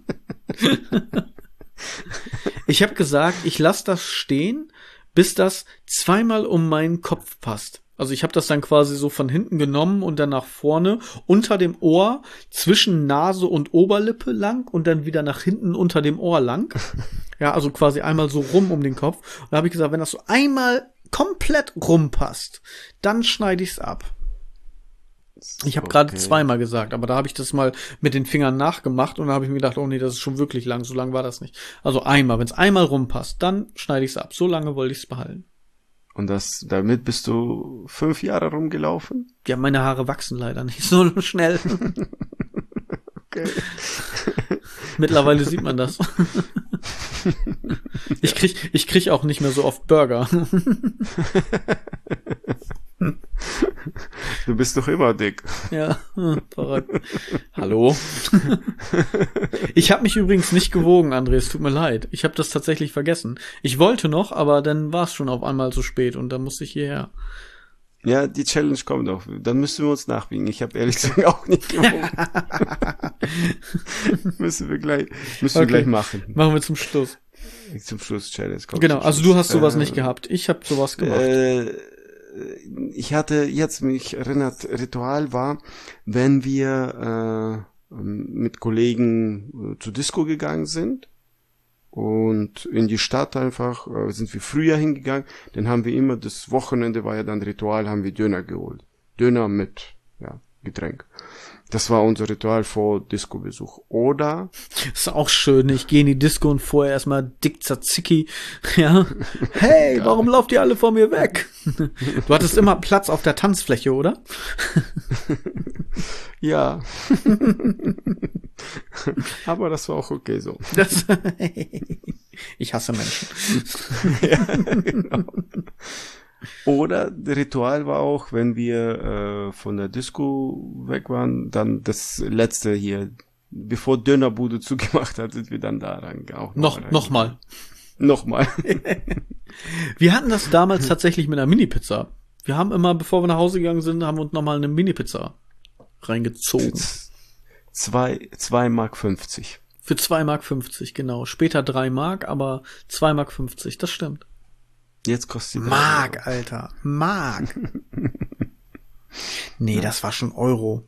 [SPEAKER 1] Ich habe gesagt, ich lasse das stehen, bis das zweimal um meinen Kopf passt. Also ich habe das dann quasi so von hinten genommen und dann nach vorne unter dem Ohr, zwischen Nase und Oberlippe lang und dann wieder nach hinten unter dem Ohr lang. Ja, also quasi einmal so rum um den Kopf. Und da habe ich gesagt, wenn das so einmal komplett rumpasst, dann schneide ich's ab. Ich habe gerade
[SPEAKER 2] Okay.
[SPEAKER 1] zweimal gesagt, aber da habe ich das mal mit den Fingern nachgemacht und da habe ich mir gedacht, oh nee, das ist schon wirklich lang, so lang war das nicht. Also einmal, wenn es einmal rumpasst, dann schneide ich es ab. So lange wollte ich es behalten.
[SPEAKER 2] Und das, damit bist du fünf Jahre rumgelaufen?
[SPEAKER 1] Ja, meine Haare wachsen leider nicht so schnell.
[SPEAKER 2] Okay.
[SPEAKER 1] Mittlerweile sieht man das. Ich krieg, ich krieg auch nicht mehr so oft Burger.
[SPEAKER 2] Du bist doch immer dick.
[SPEAKER 1] Ja, verrückt. Hallo? Ich habe mich übrigens nicht gewogen, André, es tut mir leid. Ich habe das tatsächlich vergessen. Ich wollte noch, aber dann war es schon auf einmal zu spät und dann musste ich hierher.
[SPEAKER 2] Ja, die Challenge kommt noch. Dann müssen wir uns nachwiegen. Ich habe ehrlich gesagt auch nicht gewogen. müssen wir gleich, müssen wir
[SPEAKER 1] Okay.
[SPEAKER 2] gleich machen.
[SPEAKER 1] Machen wir zum Schluss.
[SPEAKER 2] Zum Schluss Challenge kommt.
[SPEAKER 1] Genau,
[SPEAKER 2] zum
[SPEAKER 1] also
[SPEAKER 2] Schluss.
[SPEAKER 1] du hast sowas
[SPEAKER 2] Äh,
[SPEAKER 1] nicht gehabt. Ich habe sowas gemacht.
[SPEAKER 2] Äh, ich hatte jetzt mich erinnert, Ritual war, wenn wir äh, mit Kollegen äh, zur Disco gegangen sind und und in die Stadt einfach, äh, sind wir früher hingegangen, dann haben wir immer, das Wochenende war ja dann Ritual, haben wir Döner geholt. Döner mit, ja, Getränk. Das war unser Ritual vor Disco-Besuch. Oder?
[SPEAKER 1] Das ist auch schön. Ich gehe in die Disco und vorher erstmal dick Tzatziki. Ja. Hey, warum lauft ihr alle vor mir weg? Du hattest immer Platz auf der Tanzfläche, oder?
[SPEAKER 2] Ja. Aber das war auch okay so.
[SPEAKER 1] Das, ich hasse Menschen.
[SPEAKER 2] Ja, genau. Oder das Ritual war auch, wenn wir äh, von der Disco weg waren, dann das letzte hier, bevor Dönerbude zugemacht hat, sind wir dann da rein. Auch
[SPEAKER 1] noch noch mal.
[SPEAKER 2] Nochmal.
[SPEAKER 1] Wir hatten das damals tatsächlich mit einer Mini-Pizza. Wir haben immer, bevor wir nach Hause gegangen sind, haben wir uns nochmal eine Mini-Pizza reingezogen.
[SPEAKER 2] Zwei, zwei Mark fünfzig.
[SPEAKER 1] Für zwei Mark fünfzig, genau. Später drei Mark, aber zwei Mark fünfzig, das stimmt.
[SPEAKER 2] Jetzt kostet die
[SPEAKER 1] Mark, Alter. Mark. Nee, ja. Das war schon Euro.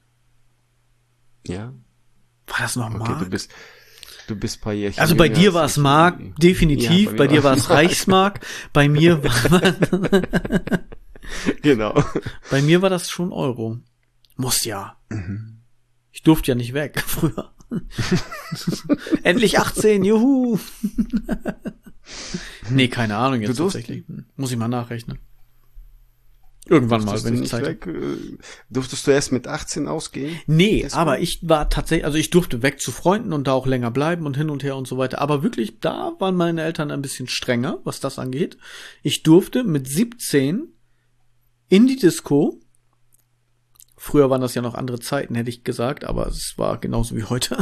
[SPEAKER 2] Ja.
[SPEAKER 1] War das noch Mark?
[SPEAKER 2] Okay, du bist, du bist paar Jährchen.
[SPEAKER 1] Also bei dir war es Mark, definitiv. Ja, bei, bei dir war es Reichsmark. Bei mir war
[SPEAKER 2] genau.
[SPEAKER 1] Bei mir war das schon Euro. Muss ja. Mhm. Ich durfte ja nicht weg früher. Endlich achtzehn, juhu. Nee, keine Ahnung jetzt tatsächlich. Muss ich mal nachrechnen. Irgendwann mal, wenn ich Zeit habe.
[SPEAKER 2] Durftest du erst mit achtzehn ausgehen?
[SPEAKER 1] Nee, Deswegen? Aber ich war tatsächlich, also ich durfte weg zu Freunden und da auch länger bleiben und hin und her und so weiter. Aber wirklich, da waren meine Eltern ein bisschen strenger, was das angeht. Ich durfte mit siebzehn in die Disco. Früher waren das ja noch andere Zeiten, hätte ich gesagt, aber es war genauso wie heute.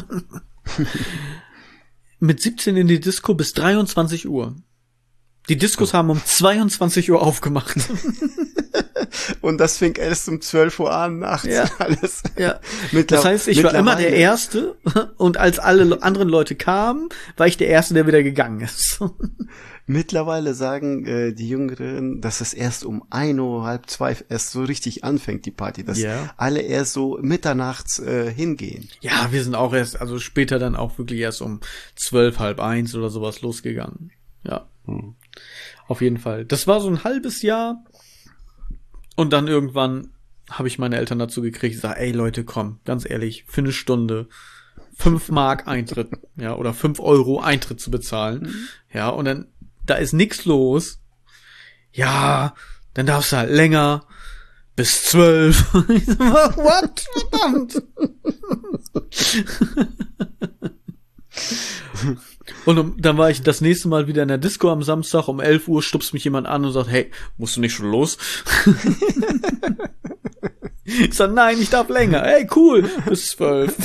[SPEAKER 1] Mit siebzehn in die Disco bis dreiundzwanzig Uhr. Die Diskos oh. haben um zweiundzwanzig Uhr aufgemacht.
[SPEAKER 2] Und das fing erst um zwölf Uhr an, nachts
[SPEAKER 1] ja.
[SPEAKER 2] alles.
[SPEAKER 1] Ja. Das heißt, ich war immer der Erste und als alle anderen Leute kamen, war ich der Erste, der wieder gegangen ist.
[SPEAKER 2] Mittlerweile sagen äh, die Jüngeren, dass es erst um ein Uhr, halb zwei erst so richtig anfängt, die Party. Dass yeah. alle erst so mitternachts äh, hingehen.
[SPEAKER 1] Ja, wir sind auch erst, also später dann auch wirklich erst um zwölf, halb eins oder sowas losgegangen. Ja, hm. Auf jeden Fall. Das war so ein halbes Jahr und dann irgendwann habe ich meine Eltern dazu gekriegt, ich sage, ey Leute, komm, ganz ehrlich, für eine Stunde fünf Mark Eintritt, ja, oder fünf Euro Eintritt zu bezahlen. Mhm. Ja, und dann da ist nix los. Ja, dann darfst du halt länger. Bis zwölf. What? Verdammt. Und dann war ich das nächste Mal wieder in der Disco am Samstag. Um elf Uhr stupst mich jemand an und sagt, hey, musst du nicht schon los? Ich sag, nein, ich darf länger. Hey, cool. Bis zwölf.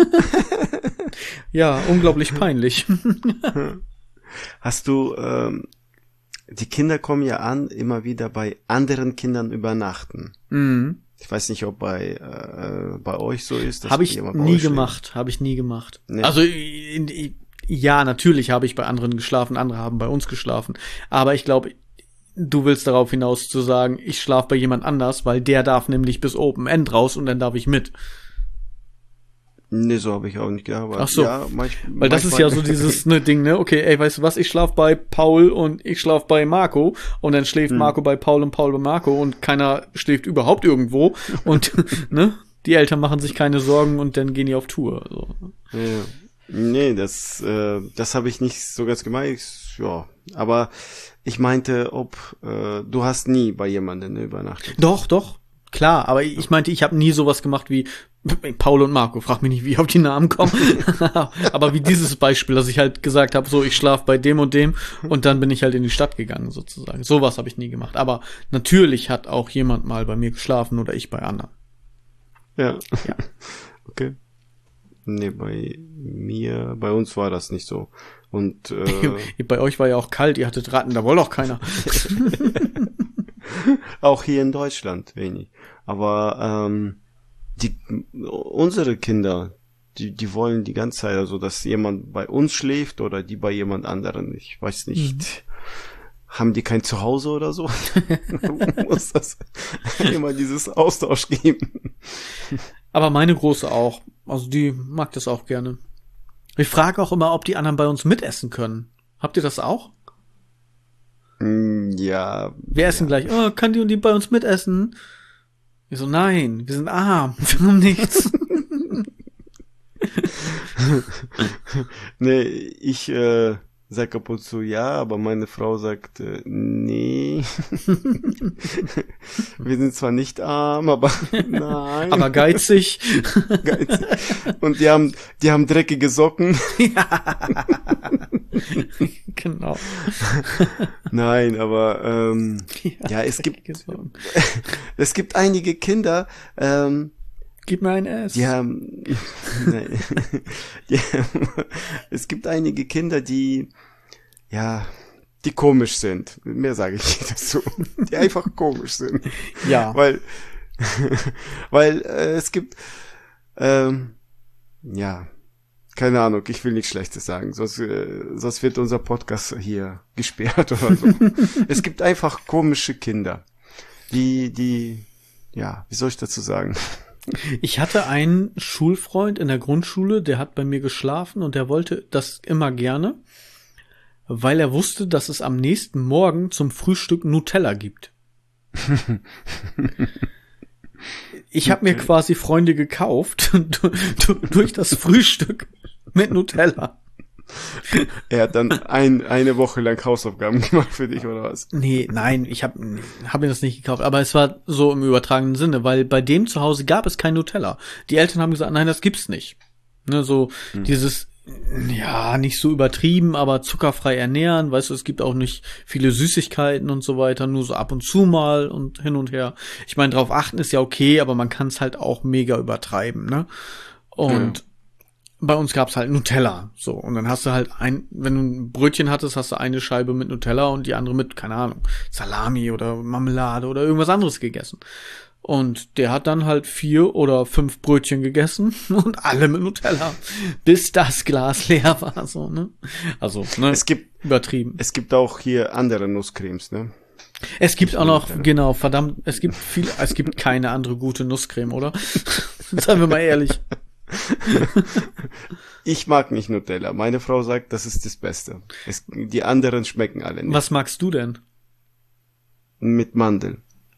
[SPEAKER 1] Ja, unglaublich peinlich.
[SPEAKER 2] Hast du, ähm, die Kinder kommen ja an, immer wieder bei anderen Kindern übernachten.
[SPEAKER 1] Mhm.
[SPEAKER 2] Ich weiß nicht, ob bei äh, bei euch so ist.
[SPEAKER 1] Habe ich nie gemacht, habe ich nie gemacht. Nee. Also in, in, ja, natürlich habe ich bei anderen geschlafen, andere haben bei uns geschlafen. Aber ich glaube, du willst darauf hinaus zu sagen, ich schlafe bei jemand anders, weil der darf nämlich bis Open End raus und dann darf ich mit.
[SPEAKER 2] Nee, so habe ich auch nicht gearbeitet.
[SPEAKER 1] Ach so,
[SPEAKER 2] ja, manch,
[SPEAKER 1] weil das ist ja so dieses ne Ding, ne? Okay, ey, weißt du was, ich schlaf bei Paul und ich schlaf bei Marco und dann schläft hm. Marco bei Paul und Paul bei Marco und keiner schläft überhaupt irgendwo und ne? Die Eltern machen sich keine Sorgen und dann gehen die auf Tour. So.
[SPEAKER 2] Ja. Nee, das äh, das habe ich nicht so ganz gemeint. Ja, aber ich meinte, ob äh, du hast nie bei jemandem übernachtet.
[SPEAKER 1] Doch, doch. Klar, aber ich meinte, ich habe nie sowas gemacht wie Paul und Marco. Frag mich nicht, wie ich auf die Namen komme. Aber wie dieses Beispiel, dass ich halt gesagt habe, so, ich schlaf bei dem und dem und dann bin ich halt in die Stadt gegangen, sozusagen. Sowas habe ich nie gemacht. Aber natürlich hat auch jemand mal bei mir geschlafen oder ich bei anderen.
[SPEAKER 2] Ja. Ja. Okay. Nee, bei mir, bei uns war das nicht so. Und äh,
[SPEAKER 1] bei euch war ja auch kalt, ihr hattet Ratten, da wollte auch keiner.
[SPEAKER 2] Auch hier in Deutschland wenig. Aber ähm, die unsere Kinder, die die wollen die ganze Zeit, also dass jemand bei uns schläft oder die bei jemand anderen. Ich weiß nicht. Mhm. Haben die kein Zuhause oder so? Muss das immer dieses Austausch geben.
[SPEAKER 1] Aber meine Große auch. Also die mag das auch gerne. Ich frage auch immer, ob die anderen bei uns mitessen können. Habt ihr das auch?
[SPEAKER 2] Ja.
[SPEAKER 1] Wir essen
[SPEAKER 2] ja.
[SPEAKER 1] gleich. Oh, kann die und die bei uns mitessen? Ich so, nein, wir sind arm. Wir haben nichts.
[SPEAKER 2] Nee, ich äh, sag ab und zu ja, aber meine Frau sagt äh, nee. Wir sind zwar nicht arm, aber nein.
[SPEAKER 1] Aber geizig.
[SPEAKER 2] Geizig. Und die haben, die haben dreckige Socken.
[SPEAKER 1] Ja. Genau.
[SPEAKER 2] Nein, aber ähm,
[SPEAKER 1] Ja,
[SPEAKER 2] ja, es gibt
[SPEAKER 1] dreckige Socken.
[SPEAKER 2] es gibt einige Kinder, ähm,
[SPEAKER 1] Gib mir ein S.
[SPEAKER 2] die haben, nein, die haben, es gibt einige Kinder, die, ja, die komisch sind. Mehr sage ich nicht dazu. Die einfach komisch sind.
[SPEAKER 1] Ja.
[SPEAKER 2] Weil, weil äh, es gibt, ähm, ja, keine Ahnung, ich will nichts Schlechtes sagen, sonst, äh, sonst wird unser Podcast hier gesperrt oder so. Es gibt einfach komische Kinder, die, die, ja, wie soll ich dazu sagen?
[SPEAKER 1] Ich hatte einen Schulfreund in der Grundschule, der hat bei mir geschlafen und der wollte das immer gerne, weil er wusste, dass es am nächsten Morgen zum Frühstück Nutella gibt. Ich habe mir quasi Freunde gekauft durch das Frühstück mit Nutella.
[SPEAKER 2] Er hat dann ein, eine Woche lang Hausaufgaben gemacht für dich, oder was?
[SPEAKER 1] Nee, nein, ich habe hab mir das nicht gekauft, aber es war so im übertragenen Sinne, weil bei dem zu Hause gab es kein Nutella. Die Eltern haben gesagt, nein, das gibt's nicht. Ne, so hm. dieses, ja, nicht so übertrieben, aber zuckerfrei ernähren, weißt du, es gibt auch nicht viele Süßigkeiten und so weiter, nur so ab und zu mal und hin und her. Ich meine, drauf achten ist ja okay, aber man kann es halt auch mega übertreiben, ne? Und ja. Bei uns gab's halt Nutella, so. Und dann hast du halt ein, wenn du ein Brötchen hattest, hast du eine Scheibe mit Nutella und die andere mit, keine Ahnung, Salami oder Marmelade oder irgendwas anderes gegessen. Und der hat dann halt vier oder fünf Brötchen gegessen und alle mit Nutella, bis das Glas leer war, so, ne? Also, ne?
[SPEAKER 2] Es gibt,
[SPEAKER 1] übertrieben.
[SPEAKER 2] Es gibt auch hier andere Nusscremes, ne?
[SPEAKER 1] Es gibt auch noch, genau, verdammt, es gibt viel, es gibt keine andere gute Nusscreme, oder? Seien wir mal ehrlich.
[SPEAKER 2] Ich mag nicht Nutella. Meine Frau sagt, das ist das Beste. Es, die anderen schmecken alle nicht.
[SPEAKER 1] Was magst du denn?
[SPEAKER 2] Mit Mandel.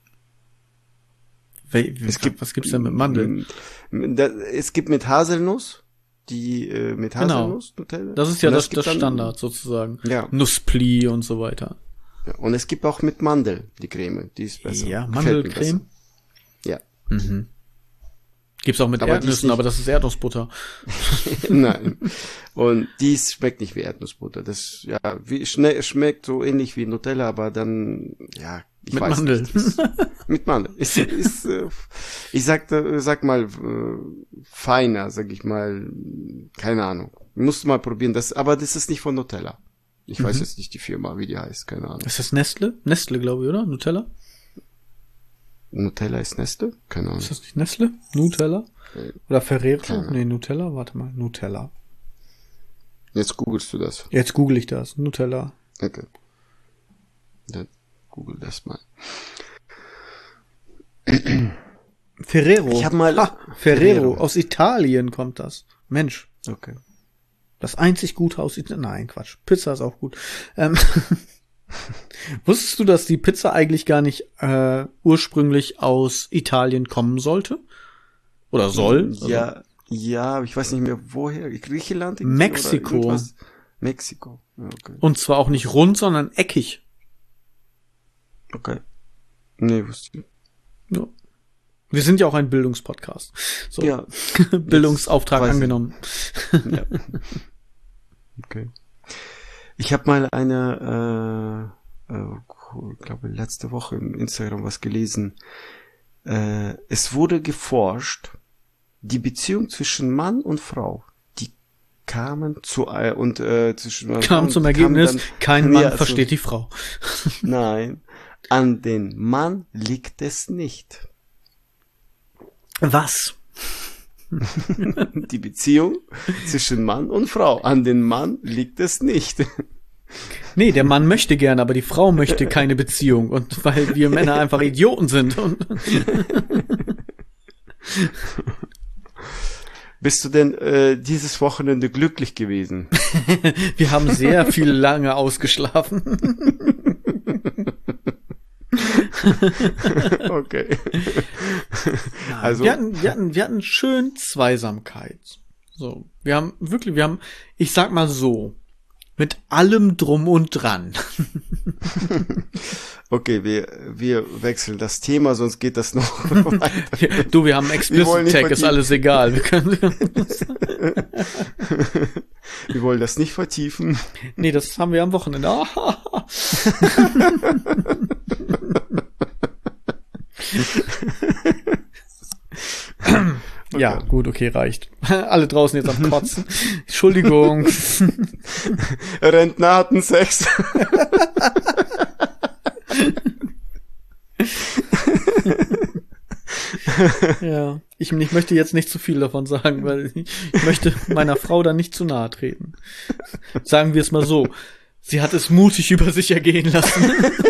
[SPEAKER 1] We- es gibt, was gibt's denn mit Mandel?
[SPEAKER 2] Es gibt mit Haselnuss, die äh, mit Haselnuss
[SPEAKER 1] genau.
[SPEAKER 2] Nutella.
[SPEAKER 1] Das ist ja das,
[SPEAKER 2] das
[SPEAKER 1] das Standard sozusagen.
[SPEAKER 2] Ja.
[SPEAKER 1] Nusspli und so weiter.
[SPEAKER 2] Ja, und es gibt auch mit Mandel die Creme, die ist besser.
[SPEAKER 1] Ja, Mandelcreme?
[SPEAKER 2] Ja.
[SPEAKER 1] Mhm. Gibt's auch mit
[SPEAKER 2] aber
[SPEAKER 1] Erdnüssen, aber das ist Erdnussbutter.
[SPEAKER 2] Nein. Und dies schmeckt nicht wie Erdnussbutter. Das, ja, wie, schnell, schmeckt so ähnlich wie Nutella, aber dann, ja, ich
[SPEAKER 1] mit
[SPEAKER 2] weiß
[SPEAKER 1] Mandel.
[SPEAKER 2] nicht. Ist, mit Mandel. Ist, ist, äh, ich sag, sag mal, äh, feiner, sag ich mal, keine Ahnung. Musst du mal probieren, das, aber das ist nicht von Nutella. Ich mhm. weiß jetzt nicht die Firma, wie die heißt, keine Ahnung.
[SPEAKER 1] Ist das Nestle? Nestle, glaube ich, oder? Nutella?
[SPEAKER 2] Nutella ist Nestle? Keine Ahnung.
[SPEAKER 1] Ist das nicht Nestle? Nutella?
[SPEAKER 2] Äh,
[SPEAKER 1] Oder Ferrero? Nee, Nutella? Warte mal, Nutella.
[SPEAKER 2] Jetzt googelst du das.
[SPEAKER 1] Jetzt google ich das. Nutella.
[SPEAKER 2] Okay. Dann google das mal.
[SPEAKER 1] Ferrero.
[SPEAKER 2] Ich hab mal...
[SPEAKER 1] Ah, Ferrero. Ferrero. Aus Italien kommt das. Mensch.
[SPEAKER 2] Okay.
[SPEAKER 1] Das einzig Gute aus Italien. Nein, Quatsch. Pizza ist auch gut. Ähm... Wusstest du, dass die Pizza eigentlich gar nicht äh, ursprünglich aus Italien kommen sollte? Oder soll?
[SPEAKER 2] Ja,
[SPEAKER 1] also,
[SPEAKER 2] ja, ich weiß nicht mehr woher. Griechenland?
[SPEAKER 1] Mexiko.
[SPEAKER 2] Mexiko. Ja, okay.
[SPEAKER 1] Und zwar auch nicht rund, sondern eckig.
[SPEAKER 2] Okay. Nee, wusste ich.
[SPEAKER 1] Ja. Wir sind ja auch ein Bildungspodcast. So.
[SPEAKER 2] Ja.
[SPEAKER 1] Bildungsauftrag angenommen.
[SPEAKER 2] Ja. Okay. Ich habe mal eine, äh, äh, ich glaube letzte Woche im Instagram was gelesen. Äh, es wurde geforscht, die Beziehung zwischen Mann und Frau, die kamen zu äh, und äh, zwischen Mann
[SPEAKER 1] kam
[SPEAKER 2] und
[SPEAKER 1] zum Ergebnis, dann, kein Mann ja, versteht also, die Frau.
[SPEAKER 2] Nein, an den Mann liegt es nicht.
[SPEAKER 1] Was?
[SPEAKER 2] Die Beziehung zwischen Mann und Frau. An den Mann liegt es nicht.
[SPEAKER 1] Nee, der Mann möchte gerne, aber die Frau möchte keine Beziehung. Und weil wir Männer einfach Idioten sind. Und
[SPEAKER 2] Bist du denn äh, dieses Wochenende glücklich gewesen?
[SPEAKER 1] Wir haben sehr viel lange ausgeschlafen.
[SPEAKER 2] Okay.
[SPEAKER 1] Nein,
[SPEAKER 2] Also
[SPEAKER 1] wir hatten, wir hatten, wir hatten schön Zweisamkeit. So, wir haben wirklich, wir haben, ich sag mal so, mit allem drum und dran.
[SPEAKER 2] Okay, wir wir wechseln das Thema, sonst geht das noch weiter.
[SPEAKER 1] Du, wir haben Explicit Tag, ist alles egal. Wir können
[SPEAKER 2] wir wollen das nicht vertiefen.
[SPEAKER 1] Nee, das haben wir am Wochenende.
[SPEAKER 2] Okay.
[SPEAKER 1] Ja, gut, okay, reicht. Alle draußen jetzt am Kotzen. Entschuldigung.
[SPEAKER 2] Rentner hatten Sex.
[SPEAKER 1] Ja, ich, ich möchte jetzt nicht zu viel davon sagen, weil ich, ich möchte meiner Frau da nicht zu nahe treten. Sagen wir es mal so. Sie hat es mutig über sich ergehen lassen.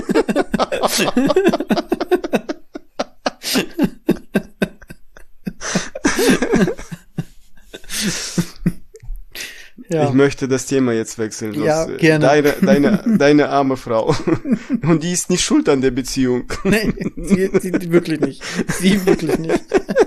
[SPEAKER 1] Ja.
[SPEAKER 2] Ich möchte das Thema jetzt wechseln.
[SPEAKER 1] Ja, gerne.
[SPEAKER 2] Deine, deine, deine arme Frau. Und die ist nicht schuld an der Beziehung.
[SPEAKER 1] Nee, sie, sie wirklich nicht. Sie wirklich nicht.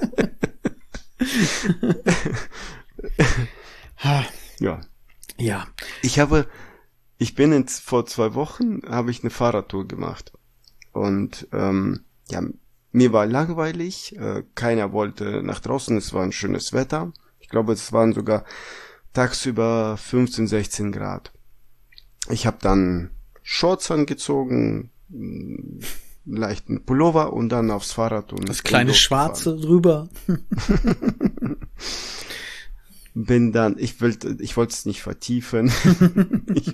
[SPEAKER 2] Ja.
[SPEAKER 1] Ja.
[SPEAKER 2] Ich habe, ich bin in, vor zwei Wochen habe ich eine Fahrradtour gemacht. Und ähm, ja, mir war langweilig. Äh, keiner wollte nach draußen. Es war ein schönes Wetter. Ich glaube, es waren sogar tagsüber fünfzehn, sechzehn Grad. Ich habe dann Shorts angezogen, einen leichten Pullover und dann aufs Fahrrad und
[SPEAKER 1] das kleine Schwarze drüber.
[SPEAKER 2] Bin dann, ich wollte, ich wollte es nicht vertiefen. ich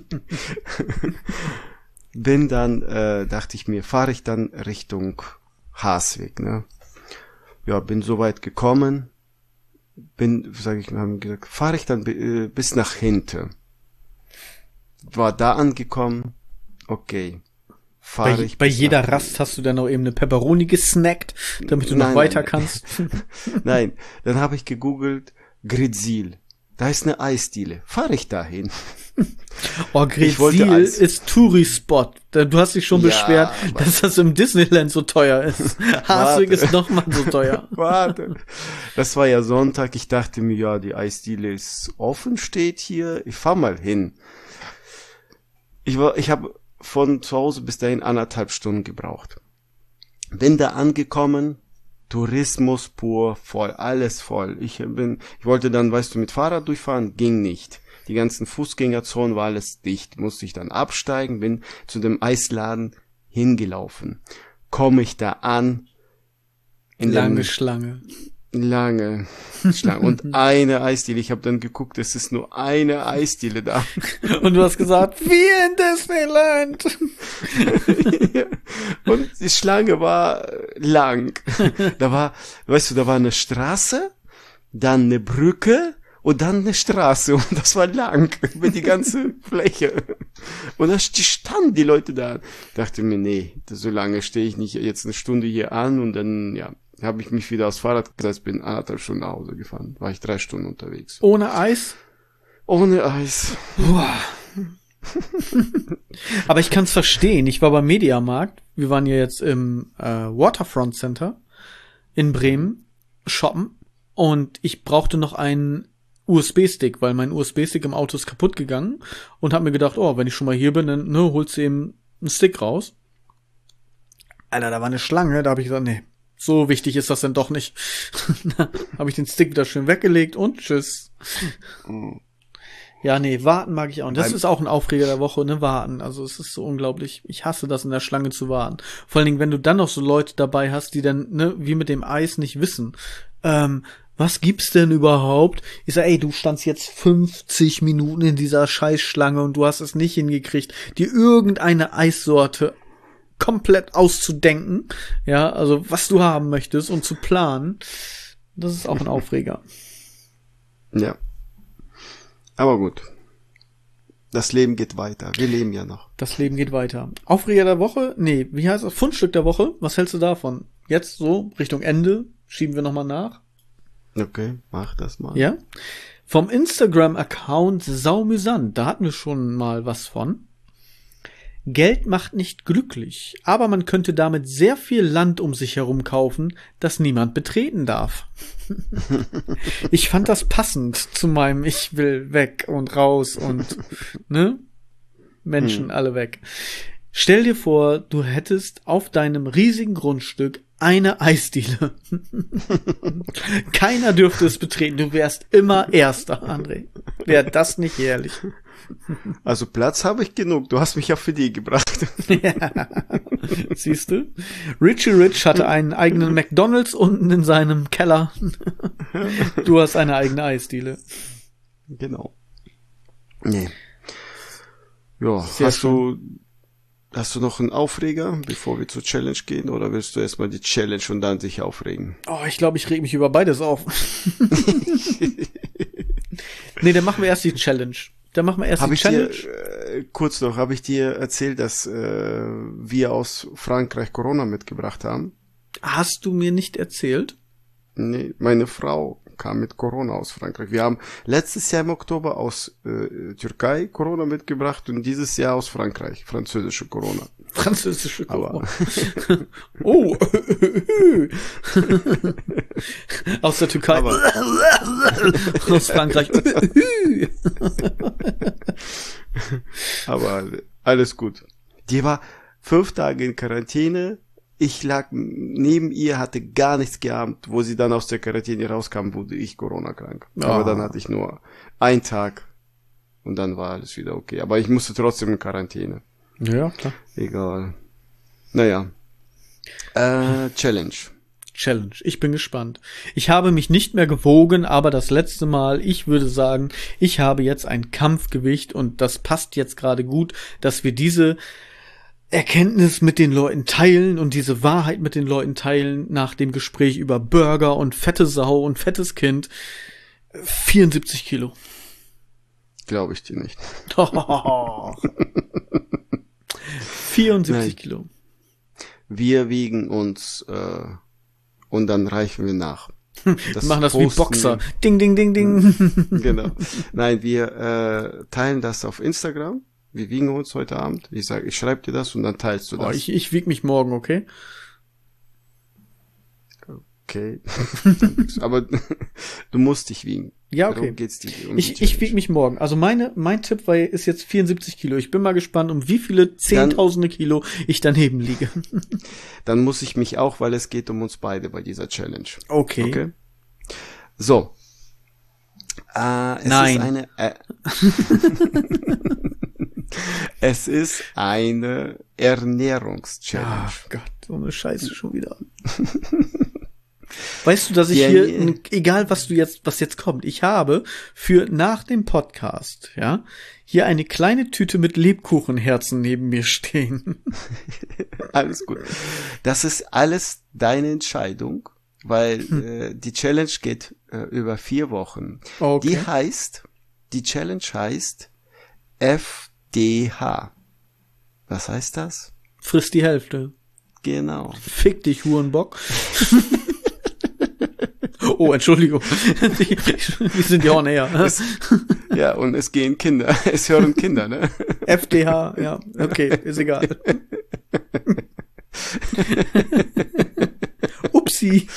[SPEAKER 2] bin dann, äh, dachte ich mir, fahre ich dann Richtung Haasweg, ne? Ja, bin so weit gekommen. Bin, sage ich mal, haben gesagt, fahre ich dann äh, bis nach hinten. War da angekommen, okay. Fahre
[SPEAKER 1] bei,
[SPEAKER 2] ich
[SPEAKER 1] bei
[SPEAKER 2] bis
[SPEAKER 1] jeder
[SPEAKER 2] nach
[SPEAKER 1] Rast hast du dann noch eben eine Pepperoni gesnackt, damit du
[SPEAKER 2] nein,
[SPEAKER 1] noch weiter
[SPEAKER 2] nein,
[SPEAKER 1] kannst.
[SPEAKER 2] Nein, dann habe ich gegoogelt, Grezil. Da ist eine Eisdiele. Fahre ich dahin?
[SPEAKER 1] Oh, Grezil ist Touri-Spot. Du hast dich schon ja, beschwert, warte. dass das im Disneyland so teuer ist. Haasweg ist nochmal so teuer.
[SPEAKER 2] Warte. Das war ja Sonntag. Ich dachte mir, ja, die Eisdiele ist offen, steht hier. Ich fahr mal hin. Ich war, ich habe von zu Hause bis dahin anderthalb Stunden gebraucht. Bin da angekommen. Tourismus pur, voll, alles voll. Ich bin, ich wollte dann, weißt du, mit Fahrrad durchfahren, ging nicht. Die ganzen Fußgängerzonen war alles dicht. Musste ich dann absteigen, bin zu dem Eisladen hingelaufen. Komme ich da an.
[SPEAKER 1] In lange Schlange.
[SPEAKER 2] Lange Schlange. Und eine Eisdiele. Ich habe dann geguckt, es ist nur eine Eisdiele da.
[SPEAKER 1] Und du hast gesagt, wie in Disneyland.
[SPEAKER 2] Ja. Und die Schlange war lang. Da war, weißt du, da war eine Straße, dann eine Brücke und dann eine Straße. Und das war lang über die ganze Fläche. Und da standen die Leute da. Ich dachte mir, nee, so lange stehe ich nicht jetzt eine Stunde hier an und dann, ja, habe ich mich wieder aufs Fahrrad gesetzt, bin anderthalb Stunden nach Hause gefahren. War ich drei Stunden unterwegs.
[SPEAKER 1] Ohne Eis?
[SPEAKER 2] Ohne Eis.
[SPEAKER 1] Aber ich kann es verstehen. Ich war beim Mediamarkt. Wir waren ja jetzt im äh, Waterfront Center in Bremen shoppen. Und ich brauchte noch einen U S B-Stick, weil mein U S B-Stick im Auto ist kaputt gegangen. Und habe mir gedacht, oh, wenn ich schon mal hier bin, dann ne, holst du eben einen Stick raus. Alter, da war eine Schlange. Da habe ich gesagt, nee. So wichtig ist das denn doch nicht. Habe ich den Stick wieder schön weggelegt und tschüss. Mhm. Ja, nee, warten mag ich auch. Und das ist auch ein Aufreger der Woche, ne, warten. Also es ist so unglaublich. Ich hasse das, in der Schlange zu warten. Vor allen Dingen, wenn du dann noch so Leute dabei hast, die dann, ne, wie mit dem Eis nicht wissen. Ähm, was gibt's denn überhaupt? Ich sag, ey, du standst jetzt fünfzig Minuten in dieser Scheißschlange und du hast es nicht hingekriegt, dir irgendeine Eissorte komplett auszudenken, ja, also was du haben möchtest und zu planen, das ist auch ein Aufreger.
[SPEAKER 2] Ja. Aber gut. Das Leben geht weiter. Wir leben ja noch.
[SPEAKER 1] Das Leben geht weiter. Aufreger der Woche? Nee, wie heißt das? Fundstück der Woche? Was hältst du davon? Jetzt so, Richtung Ende, schieben wir nochmal nach?
[SPEAKER 2] Okay, mach das mal.
[SPEAKER 1] Ja? Vom Instagram-Account Saumüsant, da hatten wir schon mal was von. Geld macht nicht glücklich, aber man könnte damit sehr viel Land um sich herum kaufen, das niemand betreten darf. Ich fand das passend zu meinem Ich will weg und raus und, ne? Menschen hm. alle weg. Stell dir vor, du hättest auf deinem riesigen Grundstück eine Eisdiele. Keiner dürfte es betreten. Du wärst immer Erster, André. Wäre das nicht herrlich?
[SPEAKER 2] Also Platz habe ich genug. Du hast mich auf Idee gebracht.
[SPEAKER 1] Ja. Siehst du? Richie Rich hatte einen eigenen McDonald's unten in seinem Keller. Du hast eine eigene Eisdiele.
[SPEAKER 2] Genau. Nee. Ja,
[SPEAKER 1] Sehr
[SPEAKER 2] hast
[SPEAKER 1] schön.
[SPEAKER 2] du... Hast du noch einen Aufreger, bevor wir zur Challenge gehen, oder willst du erstmal die Challenge und dann sich aufregen?
[SPEAKER 1] Oh, ich glaube, ich reg mich über beides auf. Nee, dann machen wir erst die Challenge. Dann machen wir erst
[SPEAKER 2] hab
[SPEAKER 1] die
[SPEAKER 2] ich
[SPEAKER 1] Challenge.
[SPEAKER 2] Dir, äh, kurz noch, habe ich dir erzählt, dass äh, wir aus Frankreich Corona mitgebracht haben?
[SPEAKER 1] Hast du mir nicht erzählt?
[SPEAKER 2] Nee, meine Frau kam mit Corona aus Frankreich. Wir haben letztes Jahr im Oktober aus äh, Türkei Corona mitgebracht und dieses Jahr aus Frankreich französische Corona.
[SPEAKER 1] Französische Corona.
[SPEAKER 2] Aber
[SPEAKER 1] Oh. Aus der Türkei.
[SPEAKER 2] Aber
[SPEAKER 1] aus Frankreich.
[SPEAKER 2] Aber alles gut. Die war fünf Tage in Quarantäne. Ich lag neben ihr, hatte gar nichts gehabt. Wo sie dann aus der Quarantäne rauskam, wurde ich Corona krank.
[SPEAKER 1] Oh.
[SPEAKER 2] Aber dann hatte ich nur einen Tag und dann war alles wieder okay. Aber ich musste trotzdem in Quarantäne.
[SPEAKER 1] Ja, klar.
[SPEAKER 2] Egal. Naja. Äh, Challenge.
[SPEAKER 1] Challenge. Ich bin gespannt. Ich habe mich nicht mehr gewogen, aber das letzte Mal, ich würde sagen, ich habe jetzt ein Kampfgewicht und das passt jetzt gerade gut, dass wir diese Erkenntnis mit den Leuten teilen und diese Wahrheit mit den Leuten teilen nach dem Gespräch über Burger und fette Sau und fettes Kind. vierundsiebzig Kilo.
[SPEAKER 2] Glaube ich dir nicht.
[SPEAKER 1] vierundsiebzig
[SPEAKER 2] Nein.
[SPEAKER 1] Kilo.
[SPEAKER 2] Wir wiegen uns äh, und dann reichen wir nach.
[SPEAKER 1] Das wir machen das wie
[SPEAKER 2] posten
[SPEAKER 1] Boxer. Ding, ding, ding, ding.
[SPEAKER 2] Genau. Nein, wir äh, teilen das auf Instagram. Wir wiegen uns heute Abend. Ich sage, ich schreibe dir das und dann teilst du das.
[SPEAKER 1] Oh, ich, ich wieg mich morgen, okay?
[SPEAKER 2] Okay. Aber du musst dich wiegen.
[SPEAKER 1] Ja, okay.
[SPEAKER 2] Darum geht's dir, um
[SPEAKER 1] ich ich wieg mich morgen. Also meine mein Tipp war, ist jetzt vierundsiebzig Kilo. Ich bin mal gespannt, um wie viele Zehntausende Kilo ich daneben liege.
[SPEAKER 2] Dann muss ich mich auch, weil es geht um uns beide bei dieser Challenge.
[SPEAKER 1] Okay.
[SPEAKER 2] Okay. So. Äh, es
[SPEAKER 1] Nein.
[SPEAKER 2] ist eine... Äh, es ist eine Ernährungschallenge.
[SPEAKER 1] Ach Gott, so eine Scheiße schon wieder. Weißt du, dass ich
[SPEAKER 2] Ja,
[SPEAKER 1] hier,
[SPEAKER 2] ja.
[SPEAKER 1] egal was du jetzt, was jetzt kommt, ich habe für nach dem Podcast, ja, hier eine kleine Tüte mit Lebkuchenherzen neben mir stehen.
[SPEAKER 2] Alles gut. Das ist alles deine Entscheidung, weil
[SPEAKER 1] Hm.
[SPEAKER 2] äh, die Challenge geht äh, über vier Wochen.
[SPEAKER 1] Okay.
[SPEAKER 2] Die heißt, die Challenge heißt F D H. Was heißt das?
[SPEAKER 1] Friss die Hälfte.
[SPEAKER 2] Genau.
[SPEAKER 1] Fick dich, Hurenbock. Oh, Entschuldigung. Die, die sind ja on air.
[SPEAKER 2] Es, ja, und es gehen Kinder. Es hören Kinder, ne?
[SPEAKER 1] F D H, ja, okay, ist egal. Upsi.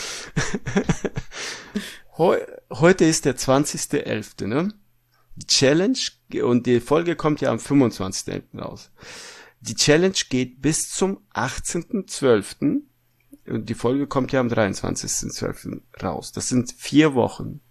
[SPEAKER 2] Heu, heute ist der zwanzigster elfte, ne? Die Challenge, und die Folge kommt ja am fünfundzwanzigsten elften raus. Die Challenge geht bis zum achtzehnten zwölften und die Folge kommt ja am dreiundzwanzigsten zwölften raus. Das sind vier Wochen.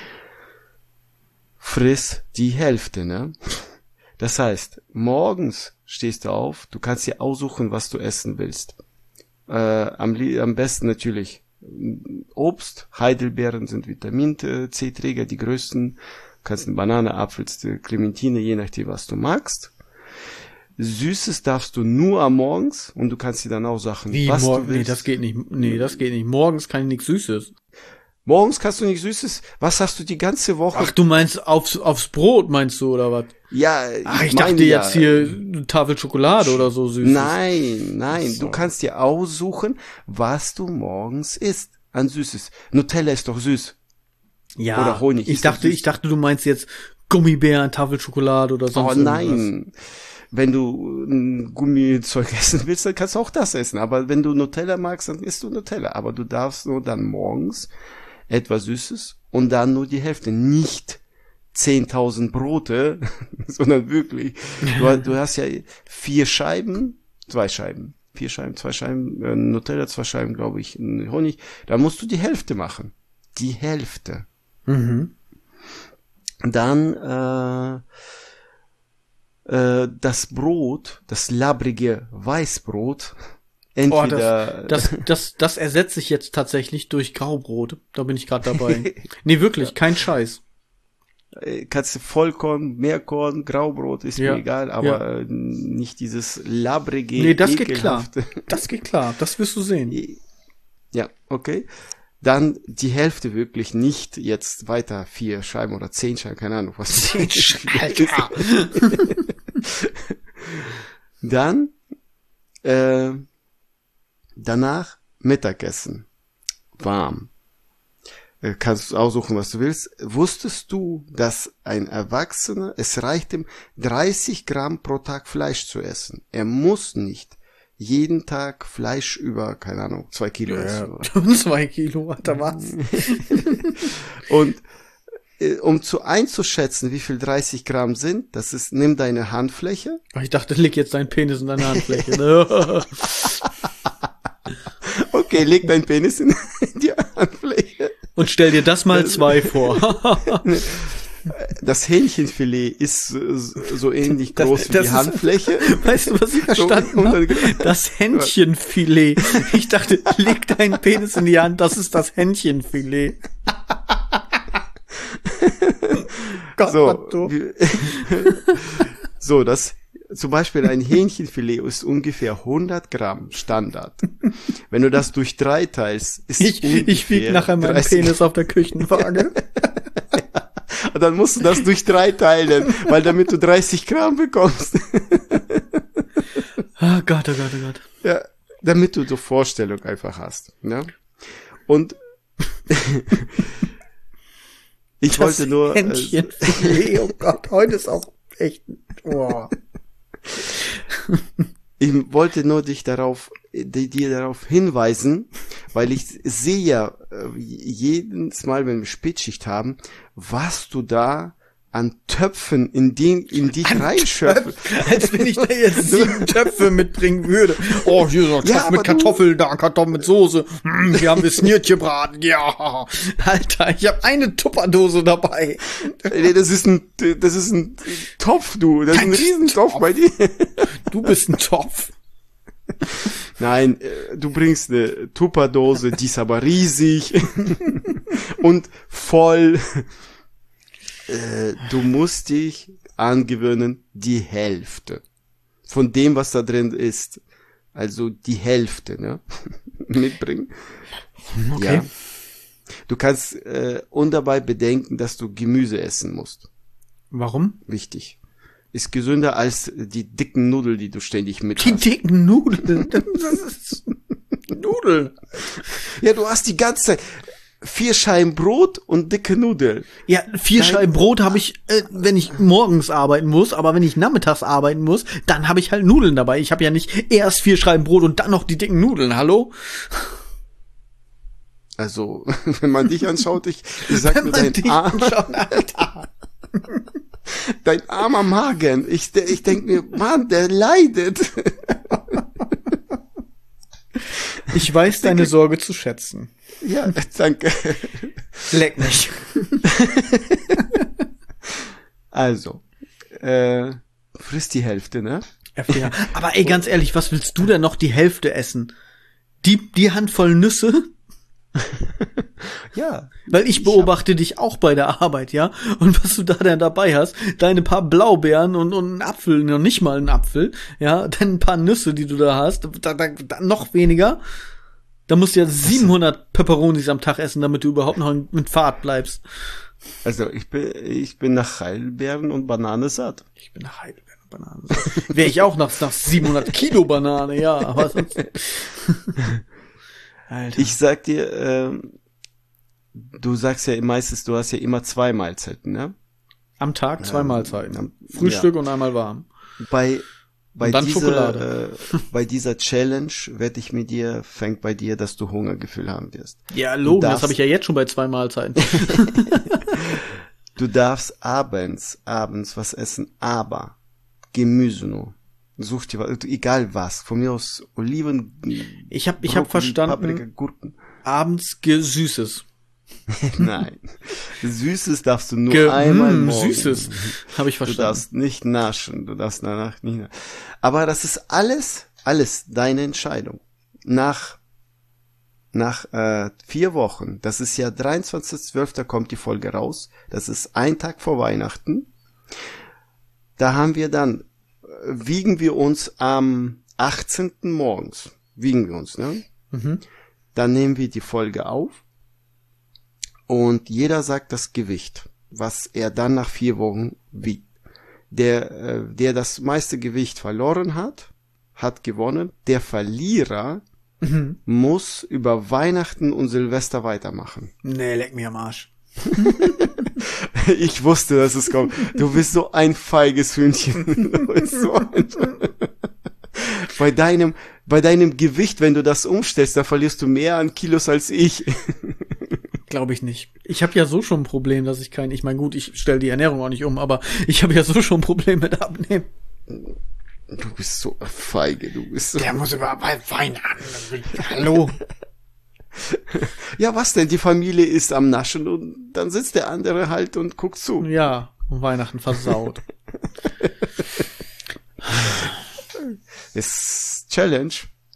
[SPEAKER 2] Friss die Hälfte, ne? Das heißt, morgens stehst du auf, du kannst dir aussuchen, was du essen willst. Äh, am, am besten natürlich Obst, Heidelbeeren sind Vitamin-C-Träger, die größten. Du kannst eine Banane, Apfel, Clementine, je nachdem, was du magst. Süßes darfst du nur am Morgens und du kannst dir dann auch Sachen,
[SPEAKER 1] Wie,
[SPEAKER 2] was
[SPEAKER 1] morgen?
[SPEAKER 2] du willst.
[SPEAKER 1] Nee, das geht nicht. Nee, das geht nicht. Morgens kann ich nichts Süßes.
[SPEAKER 2] Morgens kannst du nicht Süßes. Was hast du die ganze Woche?
[SPEAKER 1] Ach, du meinst aufs, aufs Brot, meinst du, oder was?
[SPEAKER 2] Ja,
[SPEAKER 1] Ach, ich
[SPEAKER 2] meine
[SPEAKER 1] dachte
[SPEAKER 2] ja,
[SPEAKER 1] jetzt hier eine Tafel Schokolade oder so Süßes.
[SPEAKER 2] Nein, nein,
[SPEAKER 1] So.
[SPEAKER 2] du kannst dir aussuchen, was du morgens isst an Süßes. Nutella ist doch süß.
[SPEAKER 1] Ja,
[SPEAKER 2] oder Honig.
[SPEAKER 1] Ich dachte, ich dachte, du meinst jetzt Gummibären, Tafelschokolade oder sonst
[SPEAKER 2] Oh nein.
[SPEAKER 1] irgendwas.
[SPEAKER 2] Wenn du ein Gummizeug essen willst, dann kannst du auch das essen. Aber wenn du Nutella magst, dann isst du Nutella. Aber du darfst nur dann morgens etwas Süßes und dann nur die Hälfte. Nicht zehntausend Brote, sondern wirklich. Du, du hast ja vier Scheiben, zwei Scheiben, vier Scheiben, zwei Scheiben äh, Nutella, zwei Scheiben, glaube ich, Honig. Da musst du die Hälfte machen. Die Hälfte.
[SPEAKER 1] Mhm.
[SPEAKER 2] Dann äh, äh, das Brot, das labbrige Weißbrot, entweder...
[SPEAKER 1] Oh, das, das, das, das ersetze ich jetzt tatsächlich durch Graubrot. Da bin ich gerade dabei. Nee, wirklich, kein Scheiß.
[SPEAKER 2] Kannst du Vollkorn, Mehrkorn, Graubrot, ist
[SPEAKER 1] Ja,
[SPEAKER 2] mir egal, aber
[SPEAKER 1] ja.
[SPEAKER 2] nicht dieses labbrige,
[SPEAKER 1] Nee, das geht klar.
[SPEAKER 2] ekelhafte.
[SPEAKER 1] Das geht klar, das wirst du sehen.
[SPEAKER 2] Ja, okay. Dann die Hälfte wirklich, nicht jetzt weiter vier Scheiben oder zehn Scheiben, keine Ahnung, was zehn Scheiben. Dann äh, danach Mittagessen. Warm. Äh, kannst du aussuchen, was du willst. Wusstest du, dass ein Erwachsener, es reicht ihm, dreißig Gramm pro Tag Fleisch zu essen? Er muss nicht jeden Tag Fleisch über, keine Ahnung, zwei Kilo essen.
[SPEAKER 1] Oder? Zwei Kilo, Alter, was?
[SPEAKER 2] Und äh, um zu einzuschätzen, wie viel dreißig Gramm sind, das ist, nimm deine Handfläche.
[SPEAKER 1] Ich dachte, leg jetzt deinen Penis in deine Handfläche.
[SPEAKER 2] Okay, leg deinen Penis in die Handfläche.
[SPEAKER 1] Und stell dir das mal zwei vor.
[SPEAKER 2] Das Hähnchenfilet ist so, so ähnlich
[SPEAKER 1] das,
[SPEAKER 2] groß wie
[SPEAKER 1] das
[SPEAKER 2] die
[SPEAKER 1] ist,
[SPEAKER 2] Handfläche.
[SPEAKER 1] Weißt du, was ich verstanden habe? Das Hähnchenfilet. Ich dachte, leg deinen Penis in die Hand, das ist das Hähnchenfilet. Gott,
[SPEAKER 2] so, so, das zum Beispiel ein Hähnchenfilet ist ungefähr hundert Gramm Standard. Wenn du das durch drei teilst, ist
[SPEAKER 1] ich ich wiege nachher meinen Penis auf der Küchenwaage.
[SPEAKER 2] Und dann musst du das durch drei teilen, weil damit du dreißig Gramm bekommst.
[SPEAKER 1] Oh Gott, oh Gott, oh Gott.
[SPEAKER 2] Ja, damit du so Vorstellung einfach hast. Ja? Und ich
[SPEAKER 1] das
[SPEAKER 2] wollte nur...
[SPEAKER 1] Hähnchenfilet, oh Gott, heute ist auch echt... Oh.
[SPEAKER 2] Ich wollte nur dich darauf, die, dir darauf hinweisen, weil ich sehe ja jedes Mal, wenn wir Spätschicht haben, was du da an Töpfen in den, in dich reinschöpfst.
[SPEAKER 1] Als wenn ich da jetzt sieben Töpfe mitbringen würde. Oh, hier ist noch Topf ja, mit Kartoffeln, da Kartoffeln mit Soße. Hm, hier haben wir Sniertjebraten. Ja. Alter, ich habe eine Tupperdose dabei.
[SPEAKER 2] Nee, das ist ein, das ist ein Topf, du. Das Kein ist ein Riesentopf Topf. Bei dir.
[SPEAKER 1] Du bist ein Topf.
[SPEAKER 2] Nein, du bringst eine Tupperdose, die ist aber riesig und voll. Du musst dich angewöhnen, die Hälfte von dem, was da drin ist, also die Hälfte, ne, mitbringen.
[SPEAKER 1] Okay.
[SPEAKER 2] Ja. Du kannst äh, und dabei bedenken, dass du Gemüse essen musst.
[SPEAKER 1] Warum?
[SPEAKER 2] Wichtig. Ist gesünder als die dicken Nudeln, die du ständig mit
[SPEAKER 1] Die
[SPEAKER 2] hast.
[SPEAKER 1] dicken Nudeln? Das ist Nudeln.
[SPEAKER 2] Ja, du hast die ganze Zeit vier Scheiben Brot und dicke Nudeln.
[SPEAKER 1] Ja, vier
[SPEAKER 2] Nein.
[SPEAKER 1] Scheiben Brot habe ich, äh, wenn ich morgens arbeiten muss, aber wenn ich nachmittags arbeiten muss, dann habe ich halt Nudeln dabei. Ich habe ja nicht erst vier Scheiben Brot und dann noch die dicken Nudeln, hallo?
[SPEAKER 2] Also, wenn man dich anschaut, ich, ich sag
[SPEAKER 1] wenn
[SPEAKER 2] mir,
[SPEAKER 1] man
[SPEAKER 2] dein
[SPEAKER 1] dich
[SPEAKER 2] Arm,
[SPEAKER 1] anschaut, Alter.
[SPEAKER 2] Dein armer Magen. Ich, ich denk mir, Mann, der leidet.
[SPEAKER 1] Ich weiß deine Sorge zu schätzen.
[SPEAKER 2] Ja, danke.
[SPEAKER 1] Leck mich.
[SPEAKER 2] Also, äh, frisst die Hälfte, ne?
[SPEAKER 1] Ja, aber ey, ganz ehrlich, was willst du denn noch die Hälfte essen? Die, die Handvoll Nüsse?
[SPEAKER 2] Ja.
[SPEAKER 1] Weil ich beobachte ich dich auch bei der Arbeit, ja? Und was du da denn dabei hast, deine paar Blaubeeren und, und einen Apfel, noch nicht mal einen Apfel, ja? Dann ein paar Nüsse, die du da hast, da, da, da noch weniger. Da musst du ja siebenhundert Peperonis am Tag essen, damit du überhaupt noch mit Fahrt bleibst.
[SPEAKER 2] Also, ich bin, ich bin nach Heidelbeeren und Banane satt.
[SPEAKER 1] Ich bin nach Heidelbeeren und Banane satt. Wäre ich auch nach, nach siebenhundert Kilo Banane, ja, aber sonst.
[SPEAKER 2] Alter. Ich sag dir, äh, du sagst ja meistens, du hast ja immer zwei Mahlzeiten, ne?
[SPEAKER 1] Am Tag zwei
[SPEAKER 2] Ähm,
[SPEAKER 1] Mahlzeiten.
[SPEAKER 2] am-
[SPEAKER 1] Frühstück und einmal warm.
[SPEAKER 2] Bei bei
[SPEAKER 1] Und dann
[SPEAKER 2] dieser
[SPEAKER 1] Schokolade.
[SPEAKER 2] äh, bei dieser Challenge wette ich mit dir, fängt bei dir, dass du Hungergefühl haben wirst.
[SPEAKER 1] Ja, Logen, das
[SPEAKER 2] darfst-
[SPEAKER 1] habe ich ja jetzt schon bei zwei Mahlzeiten.
[SPEAKER 2] Du darfst abends abends was essen, aber Gemüse nur. Such dir was, egal was, von mir aus Oliven,
[SPEAKER 1] Ich habe ich hab
[SPEAKER 2] Brokkoli,
[SPEAKER 1] verstanden,
[SPEAKER 2] Paprika, Gurken.
[SPEAKER 1] abends Gesüßes.
[SPEAKER 2] Nein. Süßes darfst du nur
[SPEAKER 1] Ge
[SPEAKER 2] einmal
[SPEAKER 1] mm,
[SPEAKER 2] morgen.
[SPEAKER 1] Süßes, habe ich
[SPEAKER 2] Du
[SPEAKER 1] verstanden.
[SPEAKER 2] darfst nicht naschen, du darfst danach nicht naschen. Aber das ist alles, alles deine Entscheidung. Nach, nach äh, vier Wochen, das ist ja dreiundzwanzigster zwölfter kommt die Folge raus, das ist ein Tag vor Weihnachten. Da haben wir dann, äh, wiegen wir uns am achtzehnten morgens, wiegen wir uns, ne?
[SPEAKER 1] Mhm.
[SPEAKER 2] Dann nehmen wir die Folge auf und jeder sagt das Gewicht, was er dann nach vier Wochen wiegt. Der, äh, der das meiste Gewicht verloren hat, hat gewonnen. Der Verlierer
[SPEAKER 1] Mhm.
[SPEAKER 2] muss über Weihnachten und Silvester weitermachen.
[SPEAKER 1] Nee, leck mir am Arsch.
[SPEAKER 2] Ich wusste, dass es kommt. Du bist so ein feiges Hühnchen. Du bist so ein bei deinem, bei deinem Gewicht, wenn du das umstellst, da verlierst du mehr an Kilos als ich.
[SPEAKER 1] Glaube ich nicht. Ich habe ja so schon ein Problem, dass ich kein, ich meine gut, ich stelle die Ernährung auch nicht um, aber ich habe ja so schon ein Problem mit Abnehmen.
[SPEAKER 2] Du bist so feige, du bist so.
[SPEAKER 1] Der muss überhaupt Wein an. Hallo.
[SPEAKER 2] Ja, was denn? Die Familie ist am Naschen und dann sitzt der andere halt und guckt zu.
[SPEAKER 1] Ja, Weihnachten versaut.
[SPEAKER 2] Ist Challenge.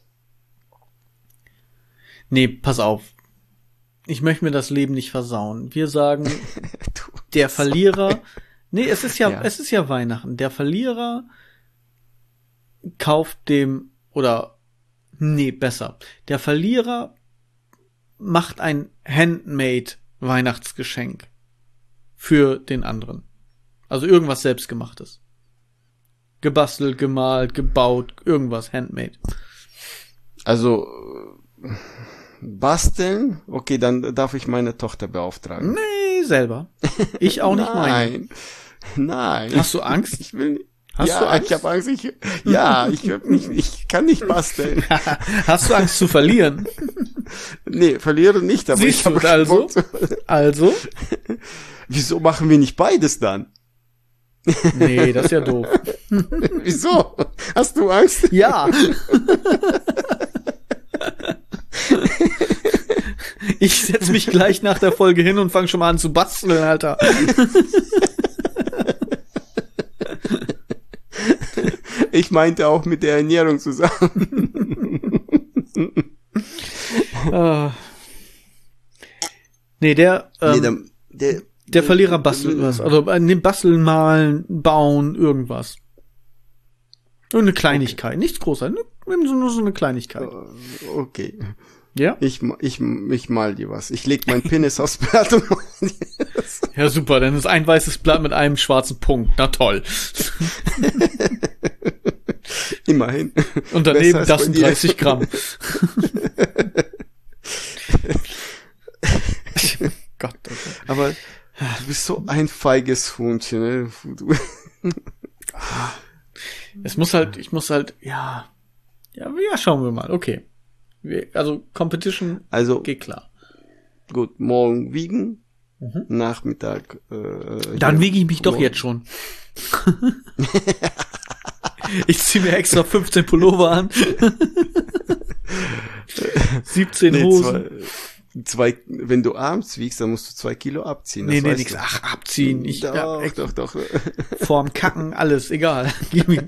[SPEAKER 1] Nee, pass auf. Ich möchte mir das Leben nicht versauen. Wir sagen,
[SPEAKER 2] Du,
[SPEAKER 1] der Verlierer, nee, es ist ja,
[SPEAKER 2] Ja.
[SPEAKER 1] es ist ja Weihnachten. Der Verlierer kauft dem, oder, nee, besser. Der Verlierer macht ein Handmade Weihnachtsgeschenk für den anderen. Also irgendwas selbstgemachtes. Gebastelt, gemalt, gebaut, irgendwas handmade.
[SPEAKER 2] also äh, basteln? Okay, dann darf ich meine Tochter beauftragen.
[SPEAKER 1] Nee, selber. Ich auch nicht meine.
[SPEAKER 2] Nein. Nein.
[SPEAKER 1] Hast du Angst?
[SPEAKER 2] Ich will nicht.
[SPEAKER 1] Hast
[SPEAKER 2] ja,
[SPEAKER 1] du Angst?
[SPEAKER 2] ich habe Angst. Ich, ja, ich hab nicht, ich kann nicht basteln.
[SPEAKER 1] Hast du Angst zu verlieren?
[SPEAKER 2] Nee, verliere nicht, aber
[SPEAKER 1] Siehst
[SPEAKER 2] ich habe
[SPEAKER 1] du, also? Also?
[SPEAKER 2] Wieso machen wir nicht beides dann?
[SPEAKER 1] Nee, das ist ja doof.
[SPEAKER 2] Wieso? Hast du Angst?
[SPEAKER 1] Ja. Ich setz mich gleich nach der Folge hin und fange schon mal an zu basteln, Alter.
[SPEAKER 2] Ich meinte auch mit der Ernährung zusammen.
[SPEAKER 1] Ah. Nee, der, ähm,
[SPEAKER 2] nee, der, der,
[SPEAKER 1] der Verlierer bastelt was. Also äh, nee, basteln, malen, bauen, irgendwas. Irgendeine Kleinigkeit. Nichts Großartiges. Nur, nur so eine Kleinigkeit.
[SPEAKER 2] Okay.
[SPEAKER 1] Ja?
[SPEAKER 2] Ich, ich, ich mal dir was. Ich leg mein Penis aufs Blatt und mal dir das.
[SPEAKER 1] Ja, super. Dann ist ein weißes Blatt mit einem schwarzen Punkt. Na toll.
[SPEAKER 2] Immerhin.
[SPEAKER 1] Und daneben
[SPEAKER 2] Besser als
[SPEAKER 1] das
[SPEAKER 2] bei
[SPEAKER 1] sind
[SPEAKER 2] dir.
[SPEAKER 1] dreißig Gramm. Gott, okay.
[SPEAKER 2] Aber du bist so ein feiges Hundchen, ne? Du,
[SPEAKER 1] Es muss halt, ich muss halt, ja. Ja, ja, schauen wir mal. Okay. Wir, also, Competition
[SPEAKER 2] also,
[SPEAKER 1] geht klar.
[SPEAKER 2] gut, morgen wiegen,
[SPEAKER 1] Mhm.
[SPEAKER 2] Nachmittag, äh,
[SPEAKER 1] Dann
[SPEAKER 2] hier,
[SPEAKER 1] wiege ich mich doch
[SPEAKER 2] morgen-
[SPEAKER 1] jetzt schon. Ich zieh mir extra fünfzehn Pullover an. siebzehn
[SPEAKER 2] Nee,
[SPEAKER 1] Hosen.
[SPEAKER 2] zwei, zwei, wenn du abends wiegst, dann musst du zwei Kilo abziehen. Das
[SPEAKER 1] Nee, nee,
[SPEAKER 2] weißt
[SPEAKER 1] nix.
[SPEAKER 2] du.
[SPEAKER 1] Ach, abziehen. Ich,
[SPEAKER 2] doch,
[SPEAKER 1] ja, echt,
[SPEAKER 2] doch, doch.
[SPEAKER 1] vorm Kacken, alles, egal. Gib mir.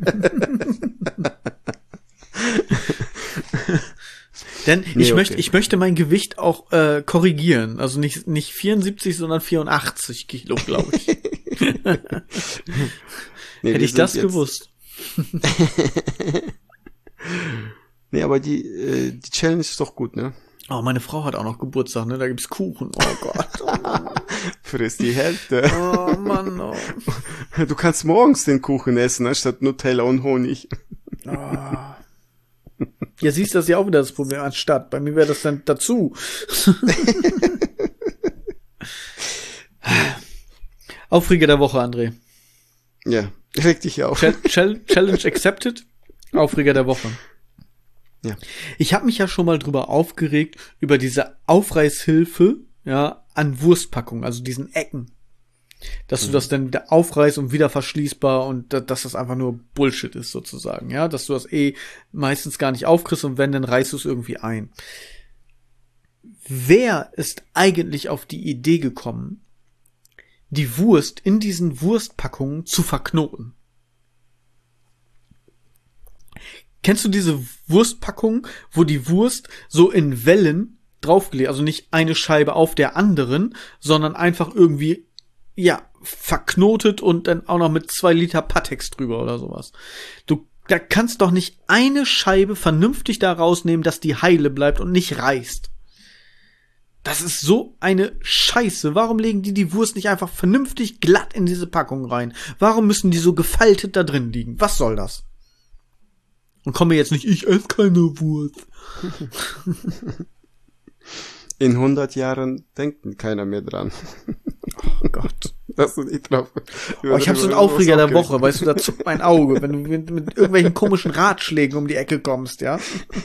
[SPEAKER 1] Denn
[SPEAKER 2] Nee,
[SPEAKER 1] ich
[SPEAKER 2] okay.
[SPEAKER 1] möchte, ich möchte mein Gewicht auch äh, korrigieren. Also nicht nicht vierundsiebzig, sondern vierundachtzig Kilo, glaube ich.
[SPEAKER 2] Nee,
[SPEAKER 1] Hätte
[SPEAKER 2] wir
[SPEAKER 1] ich das
[SPEAKER 2] sind jetzt-
[SPEAKER 1] gewusst.
[SPEAKER 2] Nee, aber die, äh, die Challenge ist doch gut, ne?
[SPEAKER 1] Oh, meine Frau hat auch noch Geburtstag, ne? Da gibt's Kuchen. Oh Gott.
[SPEAKER 2] Friss die Hälfte.
[SPEAKER 1] Oh Mann. Oh.
[SPEAKER 2] Du kannst morgens den Kuchen essen, anstatt Nutella und Honig.
[SPEAKER 1] Oh. Ja, siehst du, das ist ja auch wieder das Problem anstatt. Bei mir wäre das dann dazu. Aufreger der Woche, André.
[SPEAKER 2] Ja, reg dich auf.
[SPEAKER 1] Challenge accepted. Aufreger der Woche.
[SPEAKER 2] Ja.
[SPEAKER 1] Ich habe mich ja schon mal drüber aufgeregt, über diese Aufreißhilfe, ja, an Wurstpackungen, also diesen Ecken. Dass mhm. du das dann wieder aufreißt und wieder verschließbar und da, dass das einfach nur Bullshit ist sozusagen, ja, dass du das eh meistens gar nicht aufkriegst und wenn, dann reißt du es irgendwie ein. Wer ist eigentlich auf die Idee gekommen, die Wurst in diesen Wurstpackungen zu verknoten? Kennst du diese Wurstpackung, wo die Wurst so in Wellen draufgelegt, also nicht eine Scheibe auf der anderen, sondern einfach irgendwie, ja, verknotet und dann auch noch mit zwei Liter Pattex drüber oder sowas. Du, da kannst doch nicht eine Scheibe vernünftig da rausnehmen, dass die heile bleibt und nicht reißt. Das ist so eine Scheiße. Warum legen die die Wurst nicht einfach vernünftig glatt in diese Packung rein? Warum müssen die so gefaltet da drin liegen? Was soll das? Und komme jetzt nicht, ich esse keine Wurst.
[SPEAKER 2] In hundert Jahren denkt keiner mehr dran.
[SPEAKER 1] Oh Gott.
[SPEAKER 2] Dass du nicht drauf.
[SPEAKER 1] Oh, ich habe so einen Aufreger der Woche, weißt du, da zuckt mein Auge, wenn du mit, mit irgendwelchen komischen Ratschlägen um die Ecke kommst, ja?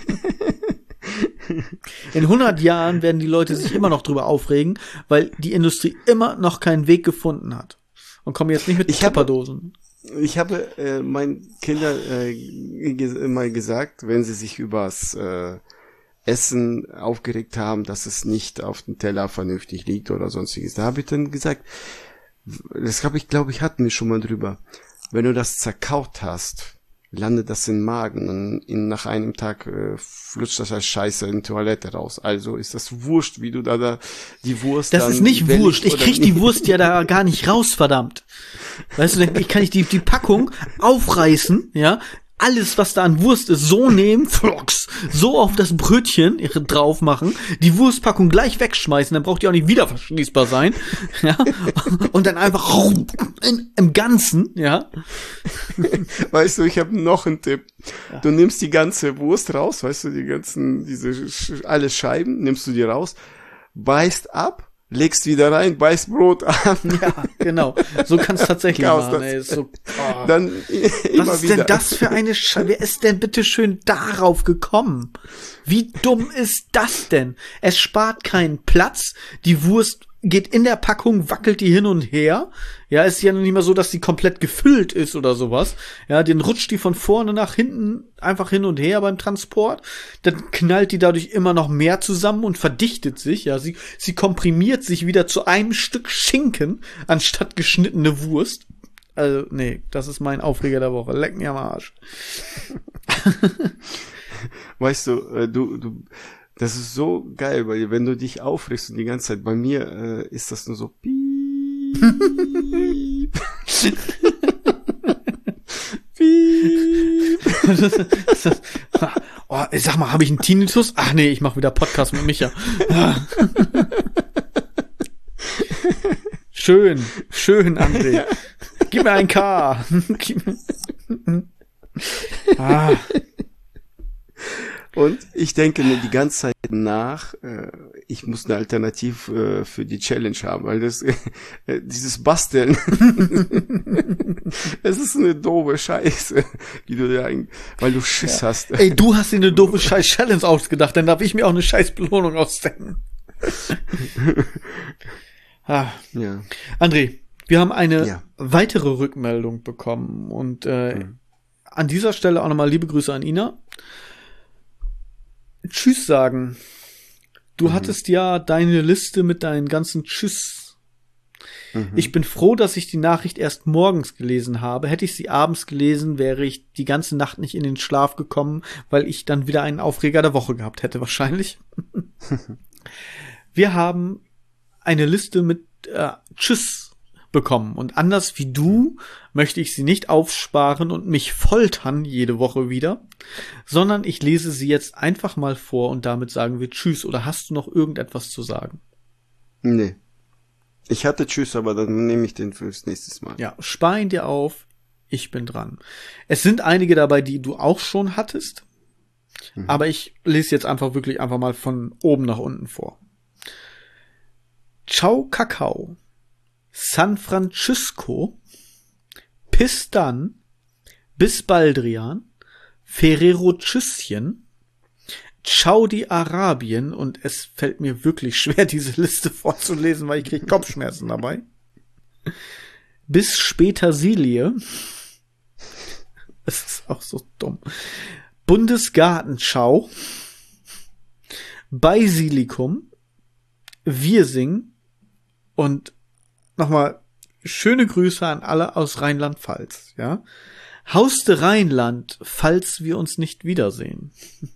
[SPEAKER 1] In hundert Jahren werden die Leute sich immer noch drüber aufregen, weil die Industrie immer noch keinen Weg gefunden hat. Und kommen jetzt nicht mit Tupperdosen.
[SPEAKER 2] Ich habe äh, meinen Kindern äh, ge- mal gesagt, wenn sie sich übers äh, Essen aufgeregt haben, dass es nicht auf dem Teller vernünftig liegt oder sonstiges, da habe ich dann gesagt, das habe ich, glaube ich, hatten wir schon mal drüber, wenn du das zerkaut hast, landet das im Magen und in, nach einem Tag äh, flutscht das als Scheiße in die Toilette raus. Also ist das wurscht, wie du da, da die Wurst
[SPEAKER 1] Das
[SPEAKER 2] dann
[SPEAKER 1] ist nicht wurscht. Ich krieg
[SPEAKER 2] nicht.
[SPEAKER 1] die Wurst ja da gar nicht raus, verdammt. Weißt du, ich kann ich die, die Packung aufreißen, ja, alles, was da an Wurst ist, so nehmen, flocks, so auf das Brötchen drauf machen, die Wurstpackung gleich wegschmeißen, dann braucht die auch nicht wieder verschließbar sein, ja, und dann einfach in, im Ganzen, ja.
[SPEAKER 2] Weißt du, ich habe noch einen Tipp.
[SPEAKER 1] Ja.
[SPEAKER 2] Du nimmst die ganze Wurst raus, weißt du, die ganzen, diese, alle Scheiben, nimmst du die raus, beißt ab, legst wieder rein, beißt Brot an.
[SPEAKER 1] Ja, genau. So kannst du tatsächlich
[SPEAKER 2] Chaos,
[SPEAKER 1] machen, ey. Ist so, oh.
[SPEAKER 2] Dann immer
[SPEAKER 1] Was ist
[SPEAKER 2] wieder.
[SPEAKER 1] denn das für eine Scheiße? Wer ist denn bitte schön darauf gekommen? Wie dumm ist das denn? Es spart keinen Platz. Die Wurst geht in der Packung, wackelt die hin und her. Ja, ist ja noch nicht mal so, dass die komplett gefüllt ist oder sowas. Ja, den rutscht die von vorne nach hinten einfach hin und her beim Transport. Dann knallt die dadurch immer noch mehr zusammen und verdichtet sich. Ja, sie, sie komprimiert sich wieder zu einem Stück Schinken anstatt geschnittene Wurst. Also, nee, das ist mein Aufreger der Woche. Leck mir am Arsch.
[SPEAKER 2] Weißt du, äh, du, du, das ist so geil, weil wenn du dich aufregst und die ganze Zeit, bei mir äh, ist das nur so piep, piep.
[SPEAKER 1] Oh, sag mal, habe ich einen Tinnitus? Ach nee, ich mache wieder Podcast mit Micha. Schön, schön, André. Ja. Gib mir ein K.
[SPEAKER 2] ah. Und ich denke mir die ganze Zeit nach, äh, ich muss eine Alternative äh, für die Challenge haben, weil das äh, dieses Basteln, es ist eine doofe Scheiße, die du da, weil du Schiss ja. hast.
[SPEAKER 1] Ey, du hast dir eine doofe Scheiß-Challenge ausgedacht, dann darf ich mir auch eine Scheiß-Belohnung ausdenken. ah.
[SPEAKER 2] Ja.
[SPEAKER 1] André, wir haben eine
[SPEAKER 2] ja.
[SPEAKER 1] weitere Rückmeldung bekommen und äh, mhm. an dieser Stelle auch nochmal liebe Grüße an Ina. Tschüss sagen. Du mhm. hattest ja deine Liste mit deinen ganzen Tschüss. Mhm. Ich bin froh, dass ich die Nachricht erst morgens gelesen habe. Hätte ich sie abends gelesen, wäre ich die ganze Nacht nicht in den Schlaf gekommen, weil ich dann wieder einen Aufreger der Woche gehabt hätte, wahrscheinlich. Wir haben eine Liste mit äh, Tschüss bekommen. Und anders wie du möchte ich sie nicht aufsparen und mich foltern jede Woche wieder, sondern ich lese sie jetzt einfach mal vor und damit sagen wir Tschüss. Oder hast du noch irgendetwas zu sagen?
[SPEAKER 2] Nee. Ich hatte Tschüss, aber dann nehme ich den fürs nächste Mal.
[SPEAKER 1] Ja, spar ihn dir auf. Ich bin dran. Es sind einige dabei, die du auch schon hattest, mhm. aber ich lese jetzt einfach wirklich einfach mal von oben nach unten vor. Ciao, Kakao. San Francisco, Pistan, Bisbaldrian, Ferrero Tschüsschen, Saudi-Arabien, und es fällt mir wirklich schwer, diese Liste vorzulesen, weil ich kriege Kopfschmerzen dabei, bis Petersilie, das ist auch so dumm, Bundesgartenschau, Basilikum, Wirsing und nochmal schöne Grüße an alle aus Rheinland-Pfalz, ja. Haus de Rheinland, falls wir uns nicht wiedersehen.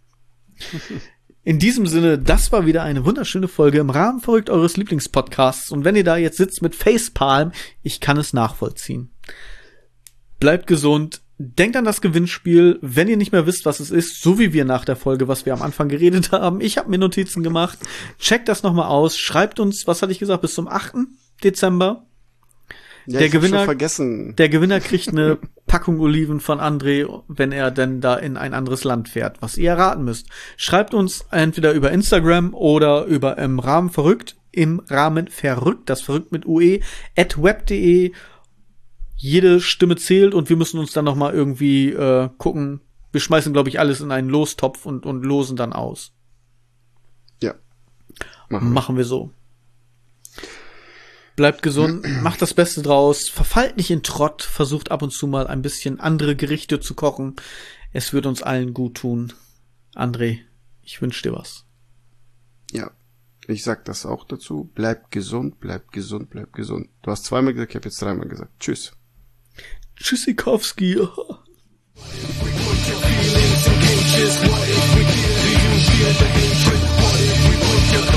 [SPEAKER 1] In diesem Sinne, das war wieder eine wunderschöne Folge im Rahmen verrückt eures Lieblingspodcasts. Und wenn ihr da jetzt sitzt mit Facepalm, ich kann es nachvollziehen. Bleibt gesund. Denkt an das Gewinnspiel, wenn ihr nicht mehr wisst, was es ist, so wie wir nach der Folge, was wir am Anfang geredet haben. Ich habe mir Notizen gemacht. Checkt das nochmal aus. Schreibt uns, was hatte ich gesagt, bis zum achten Dezember.
[SPEAKER 2] Ja,
[SPEAKER 1] der
[SPEAKER 2] ich hab
[SPEAKER 1] Gewinner,
[SPEAKER 2] schon vergessen.
[SPEAKER 1] Der Gewinner kriegt eine Packung Oliven von André, wenn er denn da in ein anderes Land fährt, was ihr erraten müsst. Schreibt uns entweder über Instagram oder über im Rahmen verrückt, im Rahmen verrückt, das verrückt mit U E, at web punkt de. Jede Stimme zählt und wir müssen uns dann noch mal irgendwie äh, gucken. Wir schmeißen, glaube ich, alles in einen Lostopf und, und losen dann aus.
[SPEAKER 2] Ja.
[SPEAKER 1] Machen wir, Machen wir so. Bleibt gesund, macht das Beste draus, verfallt nicht in Trott, versucht ab und zu mal ein bisschen andere Gerichte zu kochen. Es wird uns allen gut tun. André, ich wünsche dir was.
[SPEAKER 2] Ja, ich sag das auch dazu. Bleibt gesund, bleibt gesund, bleibt gesund. Du hast zweimal gesagt, ich habe jetzt dreimal gesagt. Tschüss.
[SPEAKER 1] Tschüssikowski.
[SPEAKER 3] What if we